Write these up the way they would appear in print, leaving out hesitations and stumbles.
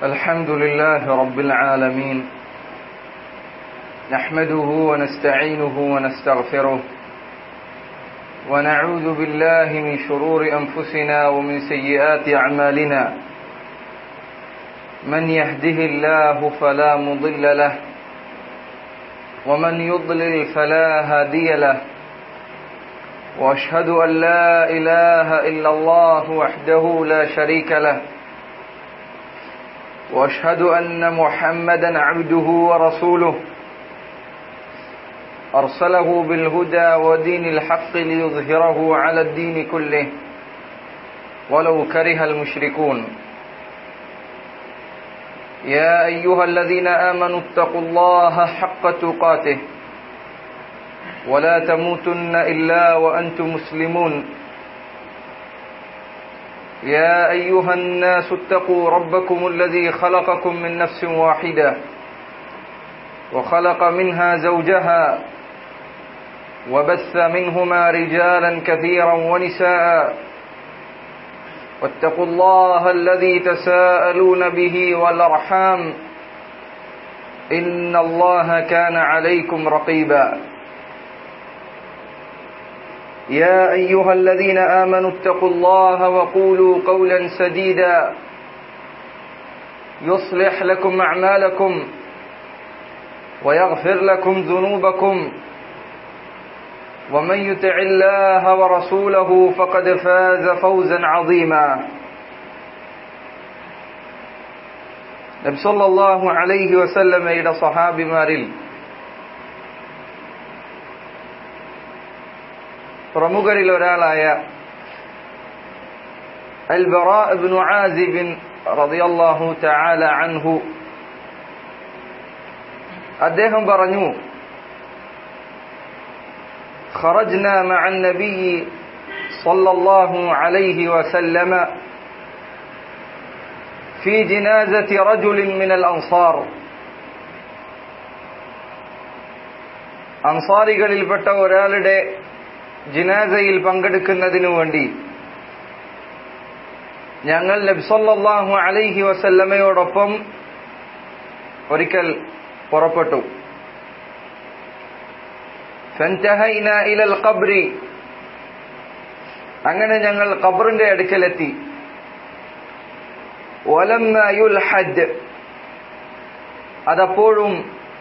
الحمد لله رب العالمين نحمده ونستعينه ونستغفره ونعوذ بالله من شرور أنفسنا ومن سيئات أعمالنا من يهده الله فلا مضل له ومن يضلل فلا هادي له وأشهد أن لا إله إلا الله وحده لا شريك له وأشهد أن محمدا عبده ورسوله أرسله بالهدى ودين الحق ليظهره على الدين كله ولو كره المشركون يا أيها الذين آمنوا اتقوا الله حق تقاته ولا تموتن إلا وأنتم مسلمون يا أيها الناس اتقوا ربكم الذي خلقكم من نفس واحدة وخلق منها زوجها وبث منهما رجالا كثيرا ونساء واتقوا الله الذي تساءلون به والأرحام إن الله كان عليكم رقيبا يا أيها الذين آمنوا اتقوا الله وقولوا قولا سديدا يصلح لكم أعمالكم ويغفر لكم ذنوبكم ومن يطع الله ورسوله فقد فاز فوزا عظيما നബി സല്ലല്ലാഹു അലൈഹി വസല്ലമയുടെ സ്വഹാബിമാരിൽ പ്രമുഖരിൽ ഒരാളായ അൽ ബറാ ഇബ്നു ആസിബ് റളിയല്ലാഹു തആല അൻഹു അദ്ദേഹം പറഞ്ഞു خرجنا مع النبي صلى الله عليه وسلم في جنازة رجل من الأنصار അൻസാരികളിൽപ്പെട്ട ഒരാളുടെ ജിനാസയിൽ പങ്കെടുക്കുന്നതിനു വേണ്ടി ഞങ്ങൾ നബി സല്ലല്ലാഹു അലൈഹി വസല്ലമയോടൊപ്പം ഒരിക്കൽ പുറപ്പെട്ടു. ഫൻതഹൈനാ ഇലൽ ഖബ്രി, അങ്ങനെ ഞങ്ങൾ ഖബറിന്റെ അടുക്കലെത്തി. വലമ്മാ യുൽഹദ്, അതപ്പോഴും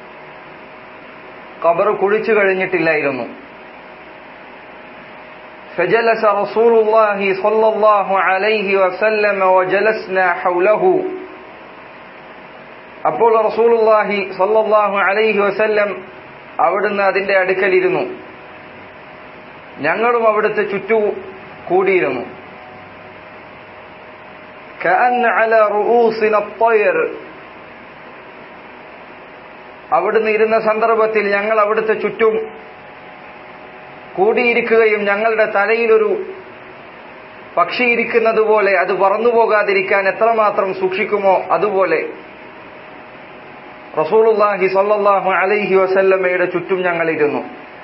ഖബർ കുഴിച്ചു കഴിഞ്ഞിട്ടില്ലായിരുന്നു. فجلس رسول الله صلى الله عليه وسلم وجلسنا حوله, അപ്പോൾ റസൂലുള്ളാഹി സ്വല്ലല്ലാഹു അലൈഹി വസല്ലം അവിടുന്ന് അതിന്റെ അടുക്കലിരുന്നു, ഞങ്ങളും അവിടുത്തെ ചുറ്റു കൂടിയിരുന്നു. كأن على رؤوسنا الطير, അവിടുന്ന് ഇരുന്ന സന്ദർഭത്തിൽ ഞങ്ങൾ അവിടുത്തെ ചുറ്റും കൂടിയിരിക്കുകയും ഞങ്ങളുടെ തലയിലൊരു പക്ഷി ഇരിക്കുന്നത് പോലെ, അത് പറന്നു പോകാതിരിക്കാൻ എത്രമാത്രം സൂക്ഷിക്കുമോ അതുപോലെ റസൂലുള്ളാഹി സ്വല്ലല്ലാഹു അലൈഹി വസല്ലമയുടെ ചുറ്റും ഞങ്ങൾ ഇരുന്നു.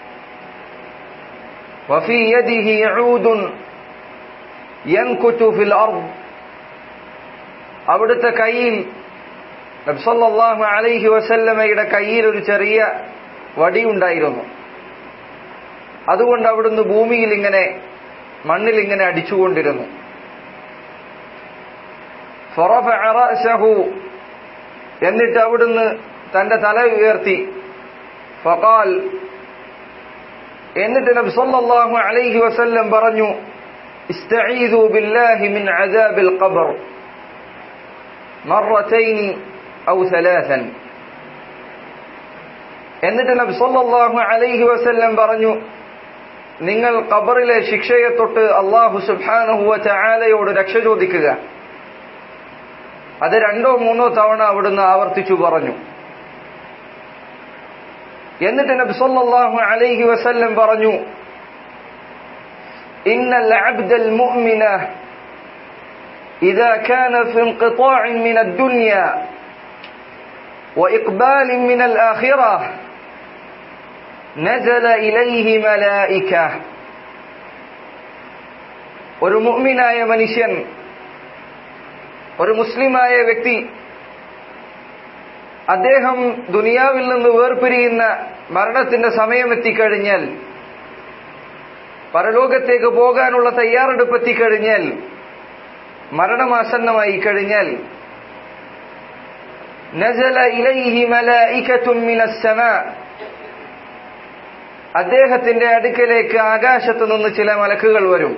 വഫീ യദിഹി ഊദുൻ യൻകുതു ഫിൽ അർദ്, അവിടുത്തെ കയ്യിൽ, നബി സല്ലല്ലാഹു അലൈഹി വസല്ലമയുടെ കയ്യിൽ ഒരു ചെറിയ വടി ഉണ്ടായിരുന്നു. അതുകൊണ്ട് അവിടുന്ന് ഭൂമിയിൽ ഇങ്ങനെ, മണ്ണിൽ ഇങ്ങനെ അടിച്ചുകൊണ്ടിരുന്നു. ഫറഫഅ റഅസഹു, എന്നിട്ട് അവിടുന്ന് തന്റെ തല ഉയർത്തി. ഫഖാൽ, എന്നിട്ട് നബി സല്ലല്ലാഹു അലൈഹി വസല്ലം പറഞ്ഞു, ഇസ്തഈദു ബില്ലാഹി മിൻ അദാബിൽ ഖബർ മറത്തൈൻ ഔ സലാസൻ. എന്നിട്ട് നബി സല്ലല്ലാഹു അലൈഹി വസല്ലം പറഞ്ഞു, നിങ്ങൾ ഖബറിലെ ശിക്ഷയെ തൊട്ട് അല്ലാഹു സുബ്ഹാനഹു വ തആലയോട് രക്ഷ ചോദിക്കുക. അത് 2 or 3 തവണ അവിടുന്ന് ആവർത്തിച്ചു പറഞ്ഞു. എന്നിട്ട് നബി സല്ലല്ലാഹു അലൈഹി വസല്ലം പറഞ്ഞു, ഇന്നൽ അബ്ദൽ മുഅ്മിന ഇദാ കാന ഫി ഇൻഖിതാഇൻ മിന അദ്ദുനിയ വഇഖ്ബാലിൻ മിനൽ ആഖിറഹ നസല ഇലൈഹി മലായിക. ഒരു മുഅ്മിനായ മനുഷ്യൻ, ഒരു മുസ്ലിമായ വ്യക്തി അദ്ദേഹം ദുനിയാവിൽ നിന്ന് വേർപിരിയുന്ന മരണത്തിന്റെ സമയമെത്തിക്കഴിഞ്ഞാൽ, പരലോകത്തേക്ക് പോകാനുള്ള തയ്യാറെടുപ്പ് എത്തിക്കഴിഞ്ഞാൽ, മരണമാസന്നമായി കഴിഞ്ഞാൽ, നസല ഇലൈഹി മലായികത്തുൻ മിനസ് സമാ, അദ്ദേഹത്തിന്റെ അടുക്കലേക്ക് ആകാശത്ത് നിന്ന് ചില മലക്കുകൾ വരും.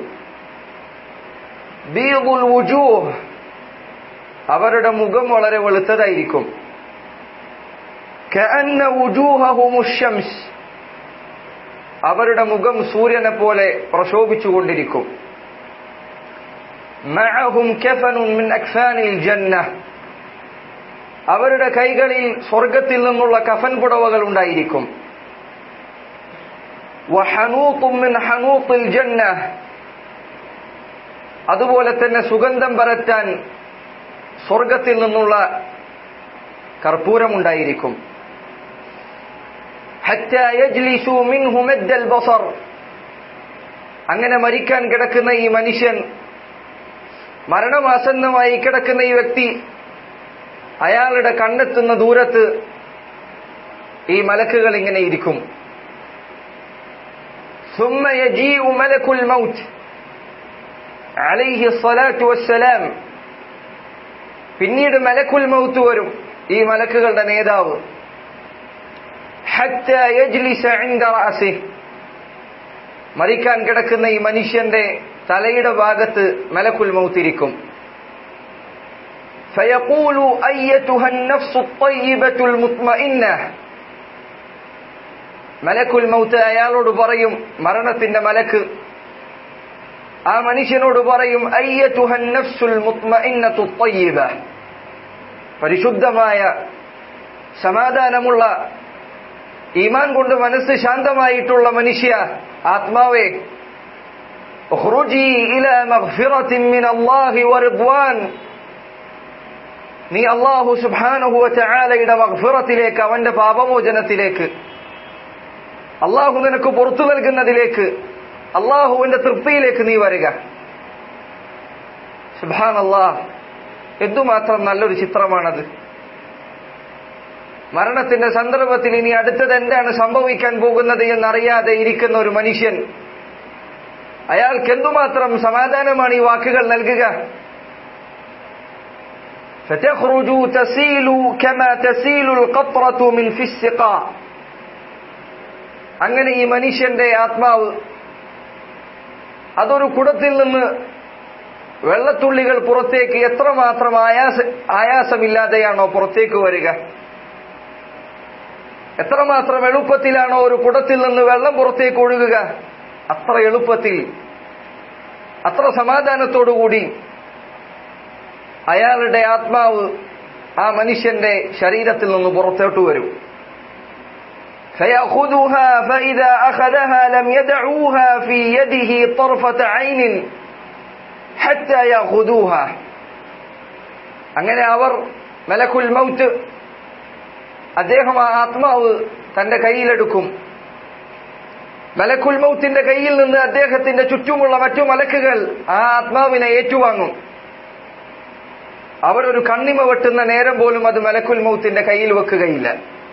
ബീദുൽ വുജൂഹ്, അവരുടെ മുഖം വളരെ വെളുത്തതായിരിക്കും. കഅന്ന വുജൂഹഹുമുശ് ശംസ്, അവരുടെ മുഖം സൂര്യനെ പോലെ പ്രശോഭിച്ചുകൊണ്ടിരിക്കും. മഅഹും കഫനുൻ മിൻ അക്ഫാനിൽ ജന്നഹ്, അവരുടെ കൈകളിൽ സ്വർഗത്തിൽ നിന്നുള്ള കഫൻ പുടവകൾ ഉണ്ടായിരിക്കും. വഹനൂത്തും മിൻ ഹനൂത്തിൽ ജന്നഹ്, അതുപോലെ തന്നെ സുഗന്ധം പരത്താൻ സ്വർഗത്തിൽ നിന്നുള്ള കർപ്പൂരമുണ്ടായിരിക്കും. ഹത്താ യജ്ലിസു മിൻഹു മദ്ദൽ ബസർ, അങ്ങനെ മരിക്കാൻ കിടക്കുന്ന ഈ മനുഷ്യൻ, മരണമാസന്നമായി കിടക്കുന്ന ഈ വ്യക്തി, അയാളുടെ കണ്ണെത്തുന്ന ദൂരത്ത് ഈ മലക്കുകൾ ഇങ്ങനെ ഇരിക്കും. ثم يجيء ملك الموت عليه الصلاة والسلام, പിന്നീട് മലക്കുൽ മൗത്ത് വരും, ഈ മലക്കുകളുടെ നേതാവ്. حتى يجلس عند رأسه, മരിക്കാൻ കിടക്കുന്ന ഈ മനുഷ്യന്റെ തലയുടെ ഭാഗത്ത് മലക്കുൽ മൗത്ത് ഇരിക്കും. فيقول أيتها النفس الطيبة المطمئنة, മലക്കുൽ മൗത്ത് അയാളോട് പറയും, മരണത്തിന്റെ മലക്ക് ആ മനുഷ്യനോട് പറയും, അയ്യതുഹൻ നഫ്സുൽ മുത്മഇന്നത്തു ത്വയ്യിബ, പരിശുദ്ധമായ സമാധാനമുള്ള ഈമാൻ കൊണ്ട് മനസ്സ് ശാന്തമായിട്ടുള്ള മനുഷ്യ ആത്മാവേ, ഉഖ്റുജി ഇലാ മഗ്ഫിറത്തിൻ മിനല്ലാഹി വറിദ്വാൻ, നീ അല്ലാഹു സുബ്ഹാനഹു വതആലയുടെ മഗ്ഫിറത്തിലേക്ക്, അവന്റെ പാപമോചനത്തിലേക്ക്, അല്ലാഹു നിനക്ക് പുറത്തു നൽകുന്നതിലേക്ക്, അല്ലാഹുവിന്റെ തൃപ്തിയിലേക്ക് നീ വരിക. സുബ്ഹാനല്ലാഹ്, എന്തുമാത്രം നല്ലൊരു ചിത്രമാണത്. മരണത്തിന്റെ സന്ദർഭത്തിൽ ഇനി അടുത്തത് എന്താണ് സംഭവിക്കാൻ പോകുന്നത് എന്നറിയാതെ ഇരിക്കുന്ന ഒരു മനുഷ്യൻ, അയാൾക്ക് എന്തുമാത്രം സമാധാനമാണ് ഈ വാക്കുകൾ നൽകുക. فتخرج تسيل كما تسيل القطرة من في السقاء, അങ്ങനെ ഈ മനുഷ്യന്റെ ആത്മാവ് അതൊരു കുടത്തിൽ നിന്ന് വെള്ളത്തുള്ളികൾ പുറത്തേക്ക് എത്രമാത്രം ആയാസമില്ലാതെയാണോ പുറത്തേക്ക് വരിക, എത്രമാത്രം എളുപ്പത്തിലാണോ ഒരു കുടത്തിൽ നിന്ന് വെള്ളം പുറത്തേക്ക് ഒഴുകുക, അത്ര എളുപ്പത്തിൽ, അത്ര സമാധാനത്തോടുകൂടി അയാളുടെ ആത്മാവ് ആ മനുഷ്യന്റെ ശരീരത്തിൽ നിന്ന് പുറത്തോട്ട് വരും. فيأخذها فإذا أخذها لم يدعوها في يده طرفة عين حتى يأخذوها, അങ്ങനെ അവർ മലക്കുൽ മൗത്ത് അദ്ദേഹം ആ ആത്മാവ് തന്റെ കയ്യിലെടുക്കും. മലക്കുൽ മൗത്തിന്റെ കയ്യിൽ നിന്ന് അദ്ദേഹത്തിന്റെ ചുറ്റുമുള്ള മറ്റു മലക്കുകൾ ആ ആത്മാവിനെ ഏറ്റുവാങ്ങും. അവരൊരു കണ്ണിമ വെട്ടുന്ന നേരം പോലും അത് മലക്കുൽ മൗത്തിന്റെ കയ്യിൽ വെക്കുകയില്ല.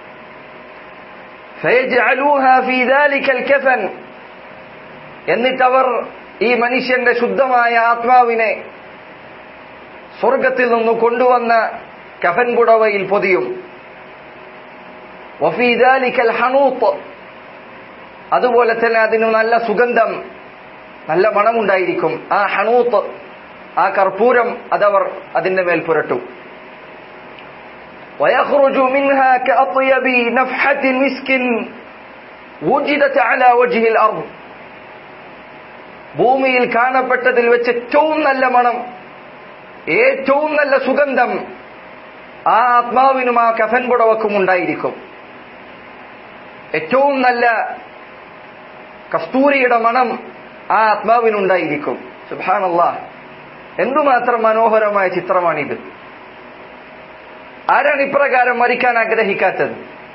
فيجعلوها في ذلك الكفن, എന്നിട്ടവർ ഈ മനുഷ്യന്റെ ശുദ്ധമായ ആത്മാവിനെ സ്വർഗത്തിൽ നിന്ന് കൊണ്ടുവന്ന കഫൻ പുടവയിൽ പൊതിയും. وفي ذلك الحنوط, അതുപോലെ തന്നെ അതിന് നല്ല സുഗന്ധം, നല്ല മണമുണ്ടായിരിക്കും. ആ ഹനൂത്ത്, ആ കർപ്പൂരം അതവർ അതിന്റെ മേൽ പുരട്ടും. ويخرج منها كأطيب نفحة مسك وجدت على وجه الأرض, ഭൂമിയിൽ കാണപ്പെട്ടതിൽ വെച്ച് ഏറ്റവും നല്ല മണം, ഏറ്റവും നല്ല സുഗന്ധം ആ ആത്മാവിനും ആ കഫൻ പുടവക്കും ഉണ്ടായിരിക്കും. ഏറ്റവും നല്ല കസ്തൂരിയുടെ മണം ആ ആത്മാവിനുണ്ടായിരിക്കും. സുബ്ഹാനല്ലാഹ്, എന്തുമാത്രം മനോഹരമായ ചിത്രമാണിത്. ആരാണ് ഇപ്രകാരം മരിക്കാൻ ആഗ്രഹിക്കാത്തത്?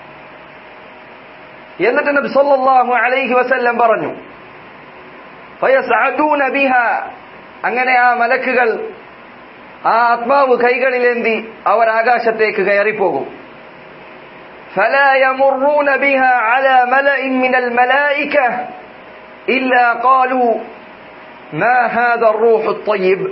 എന്നിട്ട് നബി സല്ലല്ലാഹു അലൈഹി വസല്ലം പറഞ്ഞു, ഫയസ്അദൂന ബിഹാ, അങ്ങനെ ആ മലക്കുകൾ ആ ആത്മാവ് കൈകളിലേന്തി അവർ ആകാശത്തേക്ക് കയറിപ്പോകും. فلا يمرون بها على ملأ من الملائكة إلا قالوا ما هذا الروح الطيب.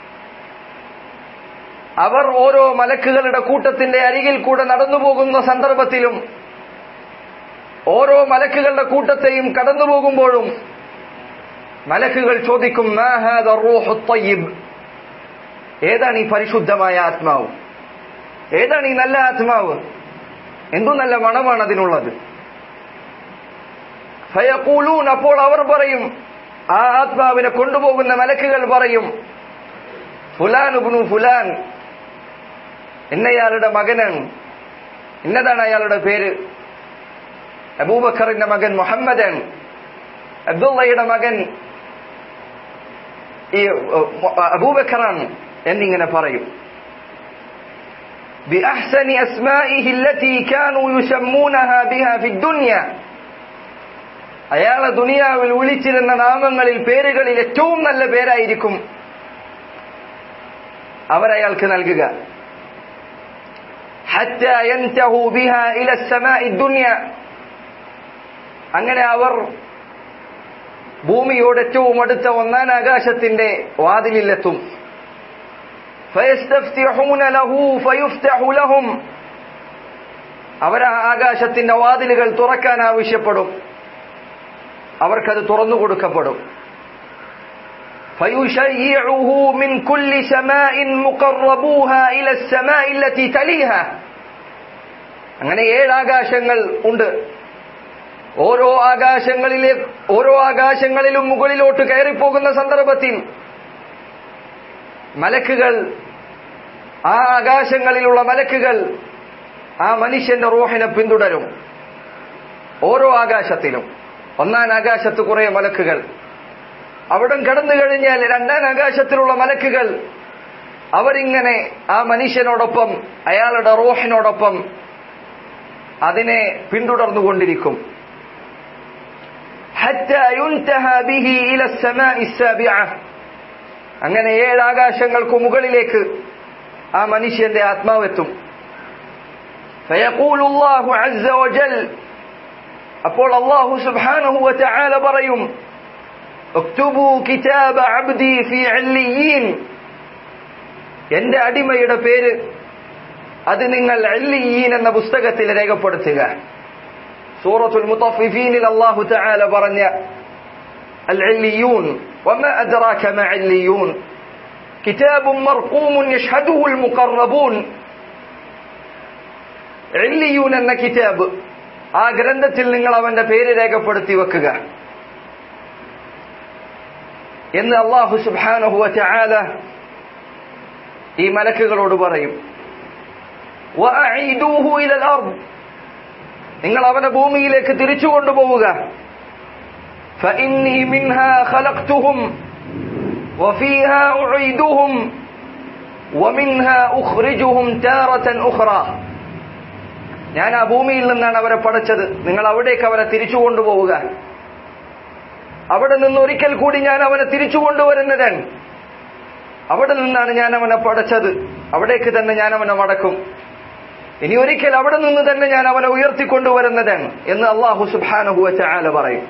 അവർ ഓരോ മലക്കുകളുടെ കൂട്ടത്തിന്റെ അരികിൽ കൂടെ നടന്നു പോകുന്ന സന്ദർഭത്തിലും ഓരോ മലക്കുകളുടെ കൂട്ടത്തെയും കടന്നു പോകുമ്പോഴും മലക്കുകൾ ചോദിക്കും മാ ഹാദാ റൂഹു ത്വയ്യിബ്, ഏതാണ് ഈ പരിശുദ്ധമായ ആത്മാവ്, ഏതാണ് ഈ നല്ല ആത്മാവ്, എന്തു നല്ല മണമാണ് അതിനുള്ളത്. ഫയഖൂലൂൻ, അപ്പോൾ അവർ പറയും, ആ ആത്മാവിനെ കൊണ്ടുപോകുന്ന മലക്കുകൾ പറയും, ഫുലാൻ ഇബ്നു ഫുലാൻ, ഇന്നയാളുടെ മകനാണ്, ഇന്നതാണ് അയാളുടെ പേര്, അബൂബക്കറിന്റെ മകൻ മുഹമ്മദൻ, അബ്ദുള്ളയുടെ മകൻ ഈ അബൂബക്കറാണ് എന്നിങ്ങനെ പറയും. بأحسن أسمائه التي كانوا يسمونها بها في الدنيا, അയാളെ ദുനിയാവിൽ വിളിച്ചിരുന്ന നാമങ്ങളിൽ പേരുകളിൽ ഏറ്റവും നല്ല പേരായിരിക്കും അവരയാൾക്ക് നൽകുക. حتى ينتهوا بها إلى السماء الدنيا, അങ്ങനെ അവർ ഭൂമിയോട് ഏറ്റവും അടുത്ത ഒന്നാം ആകാശത്തിന്റെ വാതിലിലെത്തും. فيستفتحون له فيفتح لهم, അവർ ആകാശത്തിന്റെ വാതിലുകൾ തുറക്കാൻ ആവശ്യപ്പെടും, അവർക്കത് തുറന്നു കൊടുക്കപ്പെടും. فيشيعه من كل سماء مقربوها إلى السماء التي تليها, അങ്ങനെ 7 ആകാശങ്ങൾ ഉണ്ട്. ഓരോ ആകാശങ്ങളിലും മുകളിലോട്ട് കയറിപ്പോകുന്ന സന്ദർഭത്തിൽ മലക്കുകൾ, ആ ആകാശങ്ങളിലുള്ള മലക്കുകൾ ആ മനുഷ്യന്റെ റൂഹിനെ പിന്തുടരും. ഓരോ ആകാശത്തിലും, ഒന്നാം ആകാശത്ത് കുറെ മലക്കുകൾ, അവിടെ കടന്നു കഴിഞ്ഞാൽ 2ാം ആകാശത്തിലുള്ള മലക്കുകൾ അവരിങ്ങനെ ആ മനുഷ്യനോടൊപ്പം, അയാളുടെ റൂഹിനോടൊപ്പം അതിനെ പിന്തുടർന്നുകൊണ്ടിരിക്കും. حتى ينتهى به إلى السماء السابعة, അങ്ങനെ 7 ആകാശങ്ങൾക്ക് മുകളിലേക്ക് ആ മനുഷ്യന്റെ ആത്മാവെത്തും. فيقول الله عز وجل, അപ്പോൾ അല്ലാഹു സുബ്ഹാനഹു വ തആല പറയും, اكتبوا كتاب عبدي في عليين, എന്റെ അടിമയുടെ പേര് അത് നിങ്ങൾ അല്ലിയീൻ എന്ന പുസ്തകത്തിൽ രേഖപ്പെടുത്തുക. സൂറത്തുൽ മുത്തഫിഫീനിൽ അല്ലാഹു തആല പറഞ്ഞ العليون وما أدراك ما عليون كتاب مرقوم يشهده المقربون. عليون എന്ന കിതാബ്, ആ ഗ്രന്ഥത്തിൽ നിങ്ങൾ അവന്റെ പേര് രേഖപ്പെടുത്തി വെക്കുക എന്ന് അല്ലാഹു സുബ്ഹാനഹു വ തആല ഈ മലക്കുകളോട് പറയും. വഅഈദൂഹു ഇലൽ അർദ്, നിങ്ങൾ അവനെ ഭൂമിയിലേക്ക് തിരിച്ചു കൊണ്ടുപോവുക. فإني منها خلقتهم وفيها أعيدهم ومنها أخرجهم تارة أخرى, ഞാൻ ആ ഭൂമിയിൽ നിന്നാണ് അവരെ പടച്ചത്, നിങ്ങൾ അവിടേക്ക് അവരെ തിരിച്ചു കൊണ്ടുപോവുക. അവിടെ നിന്ന് ഒരിക്കൽ കൂടി ഞാൻ അവനെ തിരിച്ചു കൊണ്ടുവരുന്നതാണ്. അവിടെ നിന്നാണ് ഞാൻ അവനെ പടച്ചത്, അവിടേക്ക് തന്നെ ഞാൻ അവനെ മടക്കും. ഇനി ഒരിക്കൽ അവിടെ നിന്ന് തന്നെ ഞാൻ അവനെ ഉയർത്തിക്കൊണ്ടുവരുന്നതാണ് എന്ന് അല്ലാഹു സുബ്ഹാനഹു വ തആല പറയും.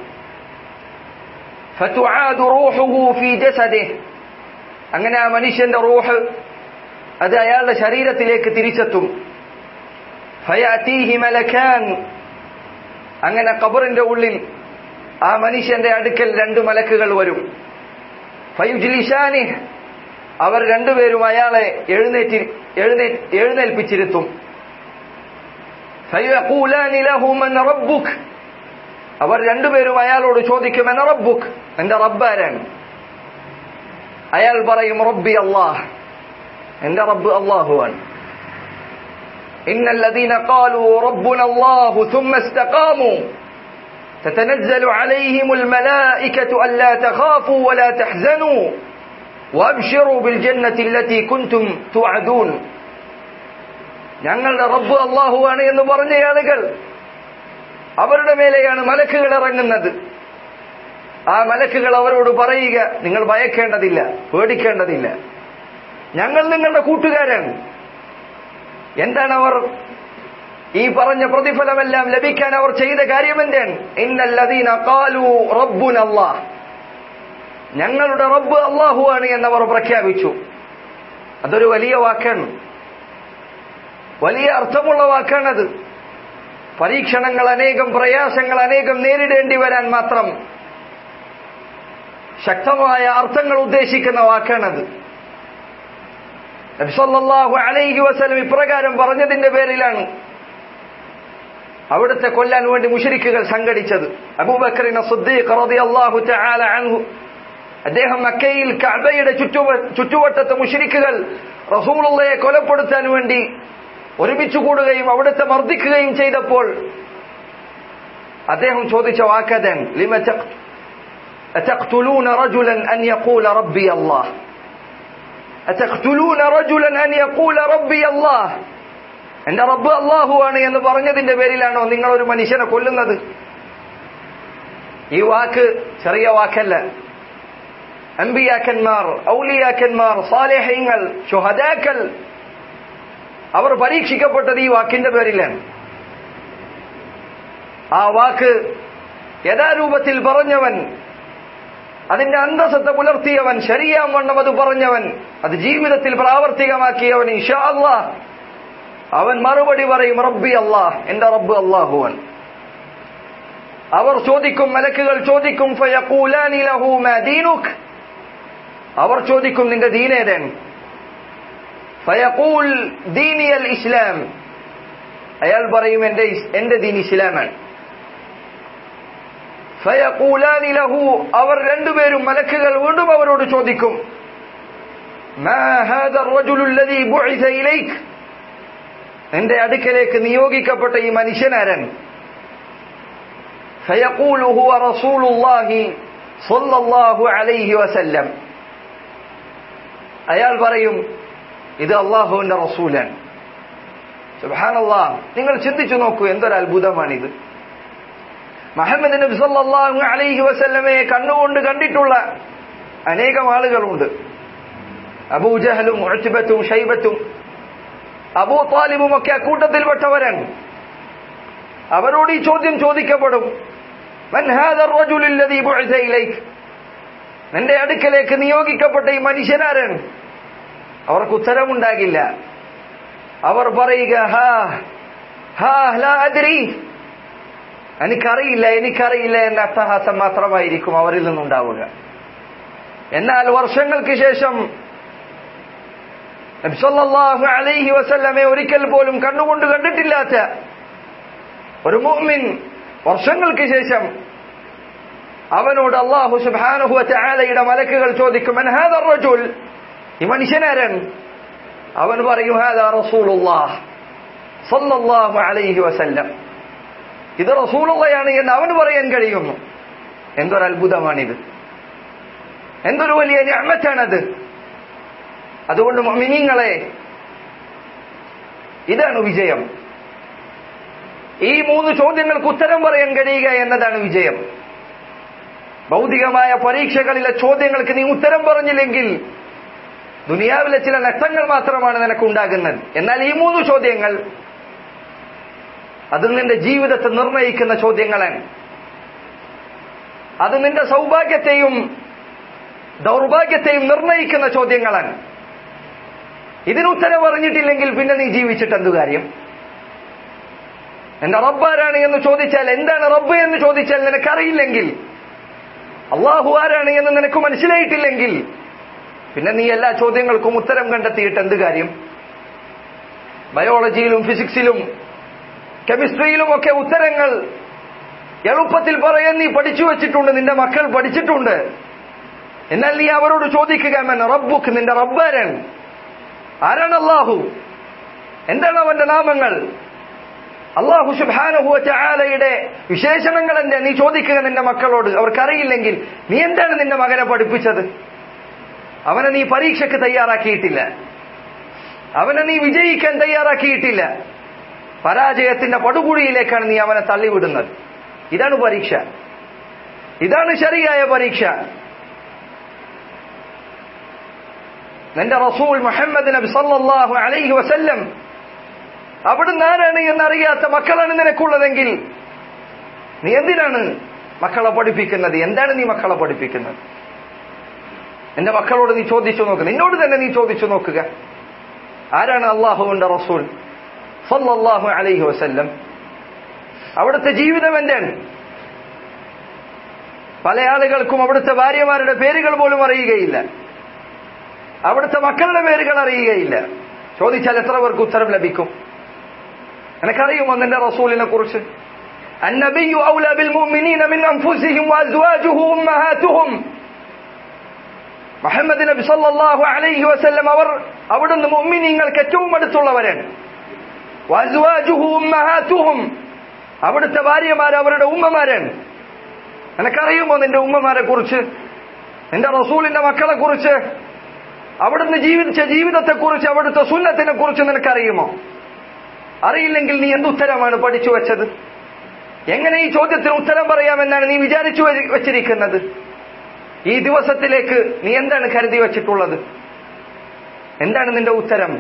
فتعاد روحه في جسده, അങ്ങനെ ആ മനുഷ്യന്റെ റൂഹ് അത് അയാളുടെ ശരീരത്തിലേക്ക് തിരിച്ചെത്തും. فيأتيه ملكان, അങ്ങനെ ഖബറിന്റെ ഉള്ളിൽ ആ മനുഷ്യന്റെ അടുക്കൽ 2 മലക്കുകൾ വരും. فيجلسانه, അവർ രണ്ടുപേരും അയാളെ എഴുന്നേൽപ്പിച്ചിരുത്തും. فيقولان له من ربك, അവർ രണ്ടുപേരും അയാളോട് ചോദിക്കും, من ربك, എന്റെ റബ്ബാരാണ്. അയാൾ പറയും, റബ്ബി അല്ലാഹ്, എന്റെ റബ്ബ് അല്ലാഹുവാണ്. إن الذين قالوا ربنا الله ثم استقاموا تتنزل عليهم الملائكة ألا تخافوا ولا تحزنوا وأبشروا بالجنة التي كنتم توعدون. ഞങ്ങളുടെ റബ്ബ് അല്ലാഹുവാണ് എന്ന് പറഞ്ഞ ആളുകൾ, അവരുടെ മേലെയാണ് മലക്കുകൾ ഇറങ്ങുന്നത്. ആ മലക്കുകൾ അവരോട് പറയുക, നിങ്ങൾ ഭയക്കേണ്ടതില്ല, പേടിക്കേണ്ടതില്ല, ഞങ്ങൾ നിങ്ങളുടെ കൂട്ടുകാരാണ്. എന്താണ് അവർ ഈ പറഞ്ഞ പ്രതിഫലമെല്ലാം ലഭിക്കാൻ അവർ ചെയ്ത കാര്യം എന്താണ്? ഇന്നല്ലദീന ഖാലൂ റബ്ബുനല്ലാഹ്, ഞങ്ങളുടെ റബ്ബ് അല്ലാഹു ആണ് എന്നവർ പ്രഖ്യാപിച്ചു. അതൊരു വലിയ വാക്കാണ്, വലിയ അർത്ഥമുള്ള വാക്കാണത്. പരീക്ഷണങ്ങൾ അനേകം, പ്രയാസങ്ങൾ അനേകം നേരിടേണ്ടി വരാൻ മാത്രം ശക്തമായ അർത്ഥങ്ങൾ ഉദ്ദേശിക്കുന്ന വാക്കാണത്. നബി സല്ലല്ലാഹു അലൈഹി വസല്ലം ഇപ്രകാരം പറഞ്ഞതിന്റെ പേരിലാണ് അവിടുത്തെ കൊല്ലാൻ വേണ്ടി മുശ്രിക്കുകൾ സംഘടിച്ചത്. അബൂബക്കർ സിദ്ദീഖ് റളിയല്ലാഹു തആല അൻഹു, അദ്ദേഹം മക്കയിൽ കഅബയുടെ ചുറ്റുവട്ടത്തെ മുശ്രിക്കുകൾ റസൂലുള്ളാഹിയെ കൊലപ്പെടുത്താൻ വേണ്ടി ഒരുമിച്ച് കൂടുകയും അവിടുത്തെ മർദ്ദിക്കുകയും ചെയ്തപ്പോൾ അദ്ദേഹം ചോദിച്ച വാക്കതാണ്, ലിമ അതഖ്തുലൂന റജുലൻ അൻ യഖൂല റബ്ബി അല്ലാഹ്, അതഖ്തുലൂന റജുലൻ അൻ യഖൂല റബ്ബി അല്ലാഹ്, എന്റെ റബ്ബ് അല്ലാഹു ആണ് എന്ന് പറഞ്ഞതിന്റെ പേരിലാണോ നിങ്ങൾ ഒരു മനുഷ്യനെ കൊല്ലുന്നത്? ഈ വാക്ക് ചെറിയ വാക്കല്ല. അംബിയാക്കന്മാർ, ഔലിയാക്കന്മാർ, സാലിഹീങ്ങൾ, ശുഹദാക്കൾ അവർ പരീക്ഷിക്കപ്പെട്ടത് ഈ വാക്കിന്റെ പേരിലാണ്. ആ വാക്ക് യഥാരൂപത്തിൽ പറഞ്ഞവൻ, അതിന്റെ അന്തസ്സത്തെ പുലർത്തിയവൻ, ശരിയാം വണ്ണം അത് പറഞ്ഞവൻ, അത് ജീവിതത്തിൽ പ്രാവർത്തികമാക്കിയവൻ, ഇൻഷാ അല്ലാഹ് അവൻ മറുപടി പറയും റബ്ബി അല്ലാഹ്, എന്റെ റബ്ബ് അല്ലാഹുവാൻ. അവർ ചോദിക്കും, മലക്കുകൾ ചോദിക്കും, ഫയഖൂലാനി ലഹു മാ ദീനുക്, അവർ ചോദിക്കും നിന്റെ ദീൻ ഏതാണ്? ഫയഖൂൽ ദീനി അൽ ഇസ്ലാം, അയാൾ പറയും എന്റെ ദീൻ ഇസ്ലാമാണ്. ഫയഖൂലാനി ലഹു, അവർ രണ്ടുപേരും മലക്കുകൾ വീണ്ടും അവരോട് ചോദിക്കും, മാ ഹാദ അർറജുലു അല്ലദീ ബുഇസ ഇലൈക്, നിന്റെ അടുക്കലേക്ക് നിയോഗിക്കപ്പെട്ട ഈ മനുഷ്യനാരൻ? ഫയഖൂലു ഹുവ റസൂലുള്ളാഹി സ്വല്ലല്ലാഹു അലൈഹി വസല്ലം, അയാൾ പറയും ഇത് അല്ലാഹുവിന്റെ റസൂലാണ്. സുബ്ഹാനല്ലാഹ്, നിങ്ങൾ ചിന്തിച്ചു നോക്കൂ, എന്തൊരു അത്ഭുതമാണിത്. മുഹമ്മദ് നബി സല്ലല്ലാഹു അലൈഹി വസല്ലമയെ കണ്ണുകൊണ്ട് കണ്ടിട്ടുള്ള അനേകം ആളുകളുണ്ട്. അബൂജഹലും ഉത്ബത്തും ഷൈബത്തും അബൂ താലിബും ഒക്കെ അക്കൂട്ടത്തിൽപ്പെട്ടവരാണ്. അവരോട് ഈ ചോദ്യം ചോദിക്കപ്പെടും, മൻ ഹാദ അർറജുലു അല്ലദീ ബുഇസ ഇലൈക്, നിന്റെ അടുക്കലേക്ക് നിയോഗിക്കപ്പെട്ട ഈ മനുഷ്യനാരാണ്? അവർക്ക് ഉത്തരമുണ്ടാകില്ല. അവർ പറയുക ലാ അദ്രി, എനിക്കറിയില്ല എന്ന അട്ടഹാസം മാത്രമായിരിക്കും അവരിൽ നിന്നുണ്ടാവുക. എന്നാൽ വർഷങ്ങൾക്ക് ശേഷം നബി സല്ലല്ലാഹു അലൈഹി വസല്ലമയെ ഒരിക്കൽ പോലും കണ്ണുകൊണ്ട് കണ്ടിട്ടില്ലാത്ത ഒരു മുഅ്മിൻ വർഷങ്ങൾക്ക് ശേഷം അവനോട് അല്ലാഹു സുബ്ഹാനഹു വ തആലയുടെ മലക്കുകൾ ചോദിക്കും, മൻ ഹാദ അർറജുൽ, ഈ മനുഷ്യനാരൻ? അവൻ പറയും ഹാദാ റസൂലുള്ളാഹ് സല്ലല്ലാഹു അലൈഹി വസല്ലം, ഇത് റസൂലുള്ളാഹിയാണ് എന്ന് അവന് പറയാൻ കഴിയുന്നു. എന്തൊരു അത്ഭുതമാണിത്, എന്തൊരു വലിയ നിഅമത്താണത്. അതുകൊണ്ട് മുഅ്മിനീങ്ങളെ, ഇതാണ് വിജയം. ഈ 3 ചോദ്യങ്ങൾക്ക് ഉത്തരം പറയാൻ കഴിയുക എന്നതാണ് വിജയം. ഭൗതികമായ പരീക്ഷകളിലെ ചോദ്യങ്ങൾക്ക് നീ ഉത്തരം പറഞ്ഞില്ലെങ്കിൽ ദുനിയാവിലെ ചില നഷ്ടങ്ങൾ മാത്രമാണ് നിനക്കുണ്ടാകുന്നത്. എന്നാൽ ഈ 3 ചോദ്യങ്ങൾ അത് നിന്റെ ജീവിതത്തെ നിർണയിക്കുന്ന ചോദ്യങ്ങളാണ്. അത് നിന്റെ സൗഭാഗ്യത്തെയും ദൗർഭാഗ്യത്തെയും നിർണയിക്കുന്ന ചോദ്യങ്ങളാണ്. ഇതിനുത്തരം പറഞ്ഞിട്ടില്ലെങ്കിൽ പിന്നെ നീ ജീവിച്ചിട്ട് എന്തു കാര്യം? എന്റെ റബ്ബാരാണ് എന്ന് ചോദിച്ചാൽ, എന്താണ് റബ്ബ് എന്ന് ചോദിച്ചാൽ നിനക്കറിയില്ലെങ്കിൽ, അള്ളാഹു ആരാണ് എന്ന് നിനക്ക് മനസ്സിലായിട്ടില്ലെങ്കിൽ പിന്നെ നീ എല്ലാ ചോദ്യങ്ങൾക്കും ഉത്തരം കണ്ടെത്തിയിട്ട് എന്ത് കാര്യം? ബയോളജിയിലും ഫിസിക്സിലും കെമിസ്ട്രിയിലും ഒക്കെ ഉത്തരങ്ങൾ എളുപ്പത്തിൽ പറയാൻ നീ പഠിച്ചു വെച്ചിട്ടുണ്ട്, നിന്റെ മക്കൾ പഠിച്ചിട്ടുണ്ട്. എന്നാൽ നീ അവരോട് ചോദിക്കുക, മൻ റബ്ബുക്ക്, നിന്റെ റബ്ബാരാണ്? ആരാണ് അല്ലാഹു? എന്താണ് അവന്റെ നാമങ്ങൾ? അല്ലാഹു സുബ്ഹാനഹു വ തആലയുടെ വിശേഷണങ്ങൾ എന്താ? നീ ചോദിക്കുക നിന്റെ മക്കളോട്. അവർക്കറിയില്ലെങ്കിൽ നീ എന്താണ് നിന്റെ മകനെ പഠിപ്പിച്ചത്? അവനെ നീ പരീക്ഷയ്ക്ക് തയ്യാറാക്കിയിട്ടില്ല, അവനെ നീ വിജയിക്കാൻ തയ്യാറാക്കിയിട്ടില്ല. പരാജയത്തിന്റെ പടുകുഴിയിലേക്കാണ് നീ അവനെ തള്ളിവിടുന്നത്. ഇതാണ് പരീക്ഷ, ഇതാണ് ശരിയായ പരീക്ഷ. നിന്റെ റസൂൽ മുഹമ്മദ് നബി സല്ലല്ലാഹു അലൈഹി വസല്ലം അവിടുന്ന് ആരാണ് എന്നറിയാത്ത മക്കളാണ് നിനക്കുള്ളതെങ്കിൽ നീ എന്തിനാണ് മക്കളെ പഠിപ്പിക്കുന്നത്? എന്താണ് നീ മക്കളെ പഠിപ്പിക്കുന്നത്? എന്റെ മക്കളോട് നീ ചോദിച്ചു നോക്കുക, നിന്നോട് തന്നെ നീ ചോദിച്ചു നോക്കുക, ആരാണ് അള്ളാഹുവിന്റെ റസൂൽ സല്ലല്ലാഹു അലൈഹി വസല്ലം? അവിടുത്തെ ജീവിതം എന്താണ്? പല ആളുകൾക്കും അവിടുത്തെ ഭാര്യമാരുടെ പേരുകൾ പോലും അറിയുകയില്ല, അവിടുത്തെ മക്കളുടെ പേരുകൾ അറിയുകയില്ല. ചോദിച്ചാൽ എത്ര പേർക്ക് ഉത്തരം ലഭിക്കും? എനിക്കറിയുമോ നിന്റെ റസൂലിനെ കുറിച്ച്? അന്നബിയ്യു ഔലാ ബിൽ മുഅ്മിനീന മിൻ അൻഫുസിഹിം വഅസ്വാജുഹു ഉമ്മഹാതുഹും. മുഹമ്മദ് നബി സല്ലല്ലാഹു അലൈഹി വസല്ലം അവിടുന്ന് മുഅ്മിനീങ്ങൾക്ക് ഏറ്റവും അടുത്തുള്ളവരാണ്. വഅസ്വാജുഹു ഉമ്മഹാതുഹും, അവിടുത്തെ ഭാര്യമാർ അവരുടെ ഉമ്മമാരാണ്. നിനക്കറിയുമോ നിന്റെ ഉമ്മമാരെ കുറിച്ച്, നിന്റെ റസൂലിന്റെ മക്കളെ കുറിച്ച്, അവിടുന്ന് ജീവിച്ച ജീവിതത്തെക്കുറിച്ച്, അവിടുത്തെ സുന്നത്തിനെ കുറിച്ച് നിനക്കറിയുമോ? അറിയില്ലെങ്കിൽ നീ എന്തുത്തരമാണ് പഠിച്ചു വെച്ചത്? എങ്ങനെ ഈ ചോദ്യത്തിന് ഉത്തരം പറയാമെന്നാണ് നീ വിചാരിച്ചു വെച്ചിരിക്കുന്നത്? ഈ ദിവസത്തിലേക്ക് നീ എന്താണ് കരുതി വെച്ചിട്ടുള്ളത്? എന്താണ് നിന്റെ ഉത്തരം?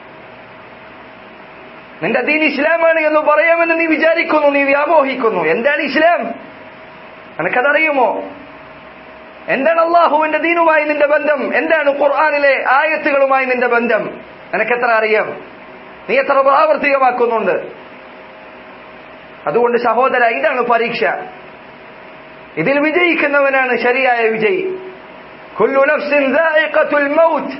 നിന്റെ ദീൻ ഇസ്ലാമാണ് എന്ന് പറയാമെന്ന് നീ വിചാരിക്കുന്നു, നീ വ്യാമോഹിക്കുന്നു. എന്താണ് ഇസ്ലാം? നിനക്കതറിയുമോ? എന്താണ് അള്ളാഹുവിന്റെ ദീനുമായി നിന്റെ ബന്ധം? എന്താണ് ഖുർആനിലെ ആയത്തുകളുമായി നിന്റെ ബന്ധം? നിനക്കെത്ര അറിയാം? നീ എത്ര പ്രാവർത്തികമാക്കുന്നുണ്ട്? അതുകൊണ്ട് സഹോദര, ഇതാണ് പരീക്ഷ. ഇതിൽ വിജയിക്കുന്നവനാണ് ശരിയായ വിജയി. കുല്ലു നഫ്സിൻ ദാഇഖത്തുൽ മൗത്ത്,